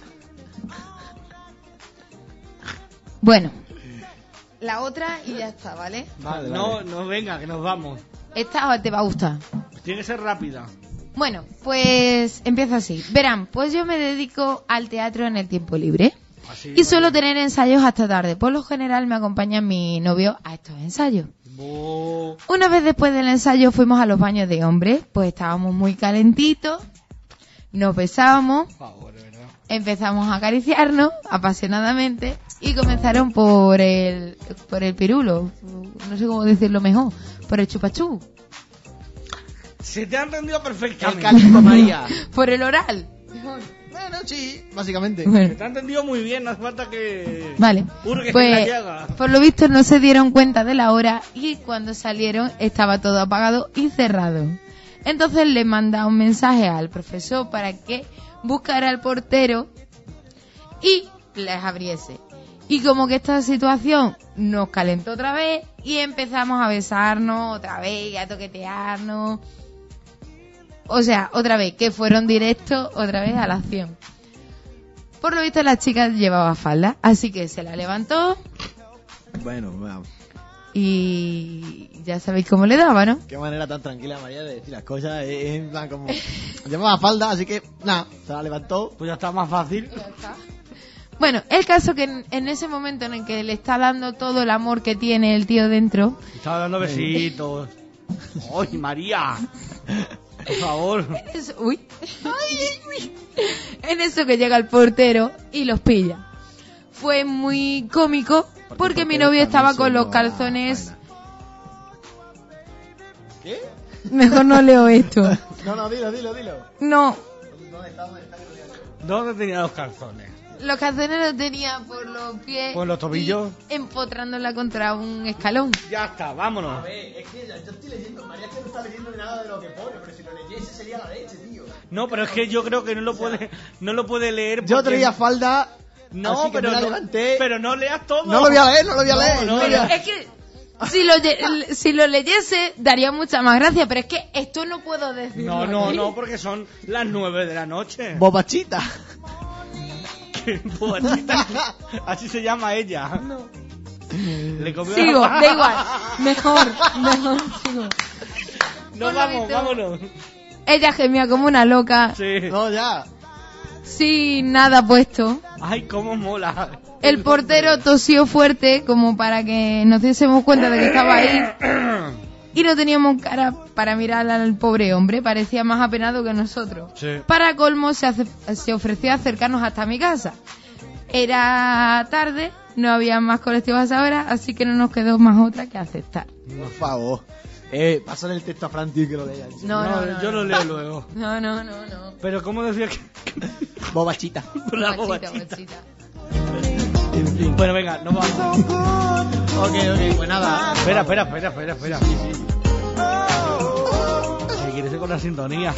Bueno, la otra y ya está, ¿vale? Vale, Vale, no, vale. no, venga, que nos vamos. Esta te va a gustar. Tiene que ser rápida. Bueno, pues empieza así. Verán, pues yo me dedico al teatro en el tiempo libre. Así, Y suelo tener ensayos hasta tarde. Por lo general me acompaña mi novio a estos ensayos. Bo- Una vez después del ensayo fuimos a los baños de hombres, pues estábamos muy calentitos, nos besábamos, Por favor, ¿verdad? empezamos a acariciarnos apasionadamente y comenzaron por el por el pirulo, no sé cómo decirlo mejor, por el chupachú, Se te ha entendido El perfectamente. Calipso María. por el oral. Bueno, sí, básicamente. Se Bueno, te ha entendido muy bien, no hace falta que... vale, Hurgues en pues la llaga. por lo visto no se dieron cuenta de la hora y cuando salieron estaba todo apagado y cerrado. Entonces le manda un mensaje al profesor para que buscara al portero y les abriese. Y como que esta situación nos calentó otra vez y empezamos a besarnos otra vez y a toquetearnos. O sea, otra vez, que fueron directos otra vez a la acción. Por lo visto la chica llevaba falda, así que se la levantó Bueno, bueno, y ya sabéis cómo le daba, ¿no? qué manera tan tranquila María de decir las cosas. Es en plan como... Llevaba falda, así que nada, se la levantó. Pues ya está más fácil. Bueno, el caso que en, en ese momento en el que le está dando todo el amor que tiene el tío dentro, Estaba dando besitos. ¡Ay, María! Por favor. En eso, uy. Ay, uy. En eso que llega el portero y los pilla. Fue muy cómico porque mi novio estaba con los calzones. ¿Qué? Mejor no leo esto. No, no, dilo, dilo, dilo. No, ¿Dónde está? ¿Dónde está? ¿Dónde tenía los calzones? los calzones los tenía por los pies. ¿Por los tobillos? Y empotrándola contra un escalón. Ya está, vámonos. A ver, es que yo estoy leyendo, María que no está leyendo nada de lo que pone, pero si lo leyese sería la leche, tío. No, pero es que yo creo que no lo puede, no lo puede leer. Porque... Yo traía falda. No, así que pero me la no, levanté. pero no leas todo. No lo voy a leer, no lo voy a No, leer. no, no lo voy ya. a- Es que si lo, lle- si lo leyese daría mucha más gracia, pero es que esto no puedo decirlo. No, no, aquí. no, porque son las nueve de la noche. Bobachita. Bobachita. Así se llama ella. No. Le comió Sigo, la- da igual. Mejor, mejor sigo. No, Por lo vamos, visto. vámonos. Ella gemía como una loca, Sí. No, ya. sin nada puesto. Ay, cómo mola. El portero tosió fuerte como para que nos diésemos cuenta de que estaba ahí. Y no teníamos cara para mirar al pobre hombre, parecía más apenado que nosotros. Sí. Para colmo se, hace- se ofreció a acercarnos hasta mi casa. Era tarde, no había más colectivos a esa hora, así que no nos quedó más otra que aceptar. Por favor. Eh, pásale el texto a Fran, tío, que lo lea. No, no, no. yo no. lo leo luego. No, no, no, no. Pero ¿cómo decía que Bobachita. la Bobachita, bobachita? bobachita. En fin. Bueno, venga, nos vamos. Ok, ok, pues nada. Espera, espera, espera, espera, espera. ¿Qué quieres con la sintonía?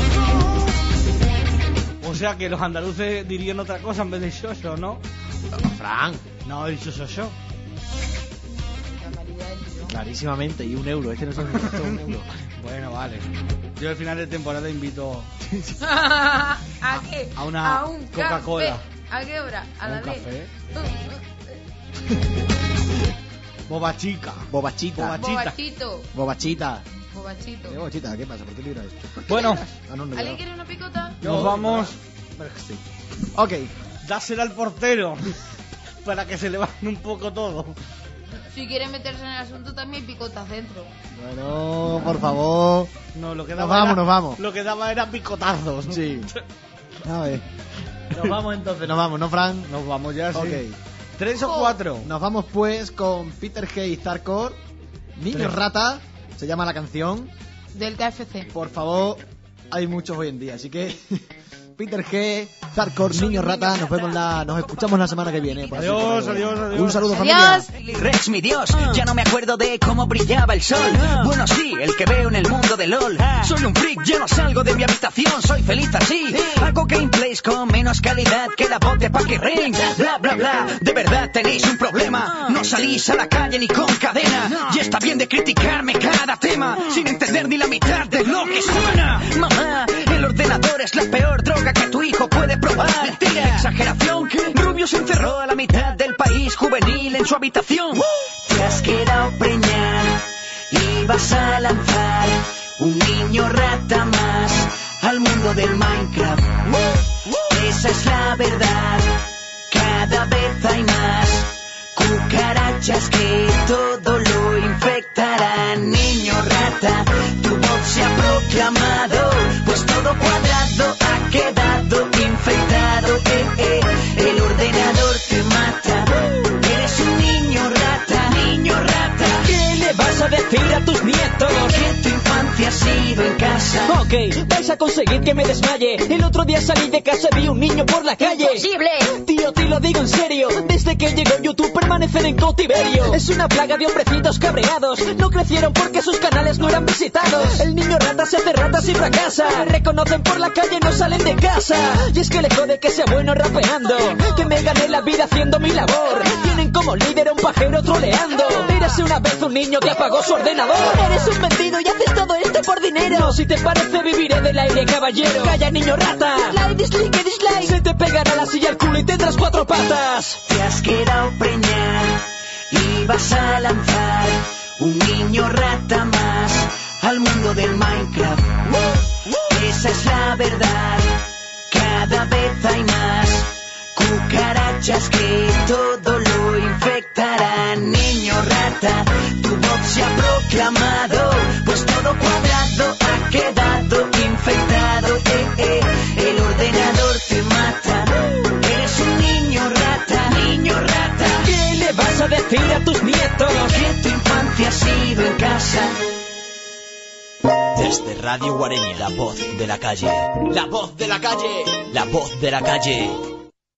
O sea que los andaluces dirían otra cosa en vez de yo-yo, ¿no? Fran. No, he dicho yo-yo. Clarísimamente, y un euro. Este no es un, esto es un euro. Bueno, vale. Yo al final de temporada invito ¿A qué? a una A un Coca-Cola. café. ¿A qué hora? A a la un diez. café. Bobachica. Bobachita. Boba- Bobachito. Bobachita. Bobachito. ¿Qué bobachita? ¿Qué pasa? ¿Por qué libra esto? Bueno, Ah, no, no, ¿Alguien no. quiere una picota? nos vamos. Sí. Ok. Dásela al portero para que se le bajen un poco todo. Si quiere meterse en el asunto también picotas dentro. Bueno, por favor. No, lo que Nos daba vamos, era- nos vamos. Lo que daba era picotazos. Sí. A ver. Nos vamos entonces, nos vamos, ¿no, Fran? Nos vamos ya, sí. Ok. ¿Tres o cuatro? Nos vamos pues con Peter Hay Hardcore. Niño Tres. Rata, se llama la canción. Del K F C. Por favor, hay muchos hoy en día, así que Peter G, Hardcore, Niño Rata, nos vemos la, nos escuchamos la semana que viene. Por Adiós, así que- adiós, adiós. Un saludo, Adiós. familia. Rex, mi dios, ya no me acuerdo de cómo brillaba el sol. Bueno, sí, el que veo en el mundo de LOL. Soy un freak, yo no salgo de mi habitación, soy feliz así. Hago gameplays con menos calidad que la voz de Packy Ring. Bla, bla, bla, de verdad tenéis un problema. No salís a la calle ni con cadena. Y está bien de criticarme cada tema, sin entender ni la mitad de lo que suena. Mamá, el ordenador es la peor droga que tu hijo puede probar. Mentira, exageración, Rubio se encerró a la mitad del país juvenil en su habitación. Te has quedado preñar y vas a lanzar un niño rata más al mundo del Minecraft. Esa es la verdad, cada vez hay más cucarachas que todo lo infectarán. Niño rata, tu voz se ha proclamado, pues todo cuadrado ha quedado infectado. Eh, eh, el ordenador te mata, eres un niño rata, niño rata. ¿Qué le vas a decir a tus nietos? Que tu infancia ha sido en casa. Ok, vais a conseguir que me desmaye. El otro día salí de casa y vi un niño por la calle. ¡Imposible! Tío, te lo digo en serio. Desde que llegó YouTube permanecen en cautiverio. Es una plaga de hombrecitos cabreados. No crecieron porque sus canales no eran visitados. El niño rata se hace ratas y fracasa. Reconocen por la calle, no salen de casa. Y es que le jode que sea bueno rapeando, que me gané la vida haciendo mi labor. Tienen como líder a un pajero troleando. Érase una vez un niño que apagó su ordenador. Eres un vendido y haces todo esto por dinero. No, si te parece viviré del aire, caballero. Calla, niño rata. Dislike, dislike, dislike. Se te pegará la silla al culo y tendrás cuatro patas. Te has quedado preñar y vas a lanzar un niño rata más al mundo del Minecraft. Esa es la verdad, cada vez hay más cucarachas que todo lo infectarán. Niño rata, tu voz se ha proclamado, pues todo cuadrado ha quedado Desde Radio Guareña, la voz de la calle. La voz de la calle. La voz de la calle.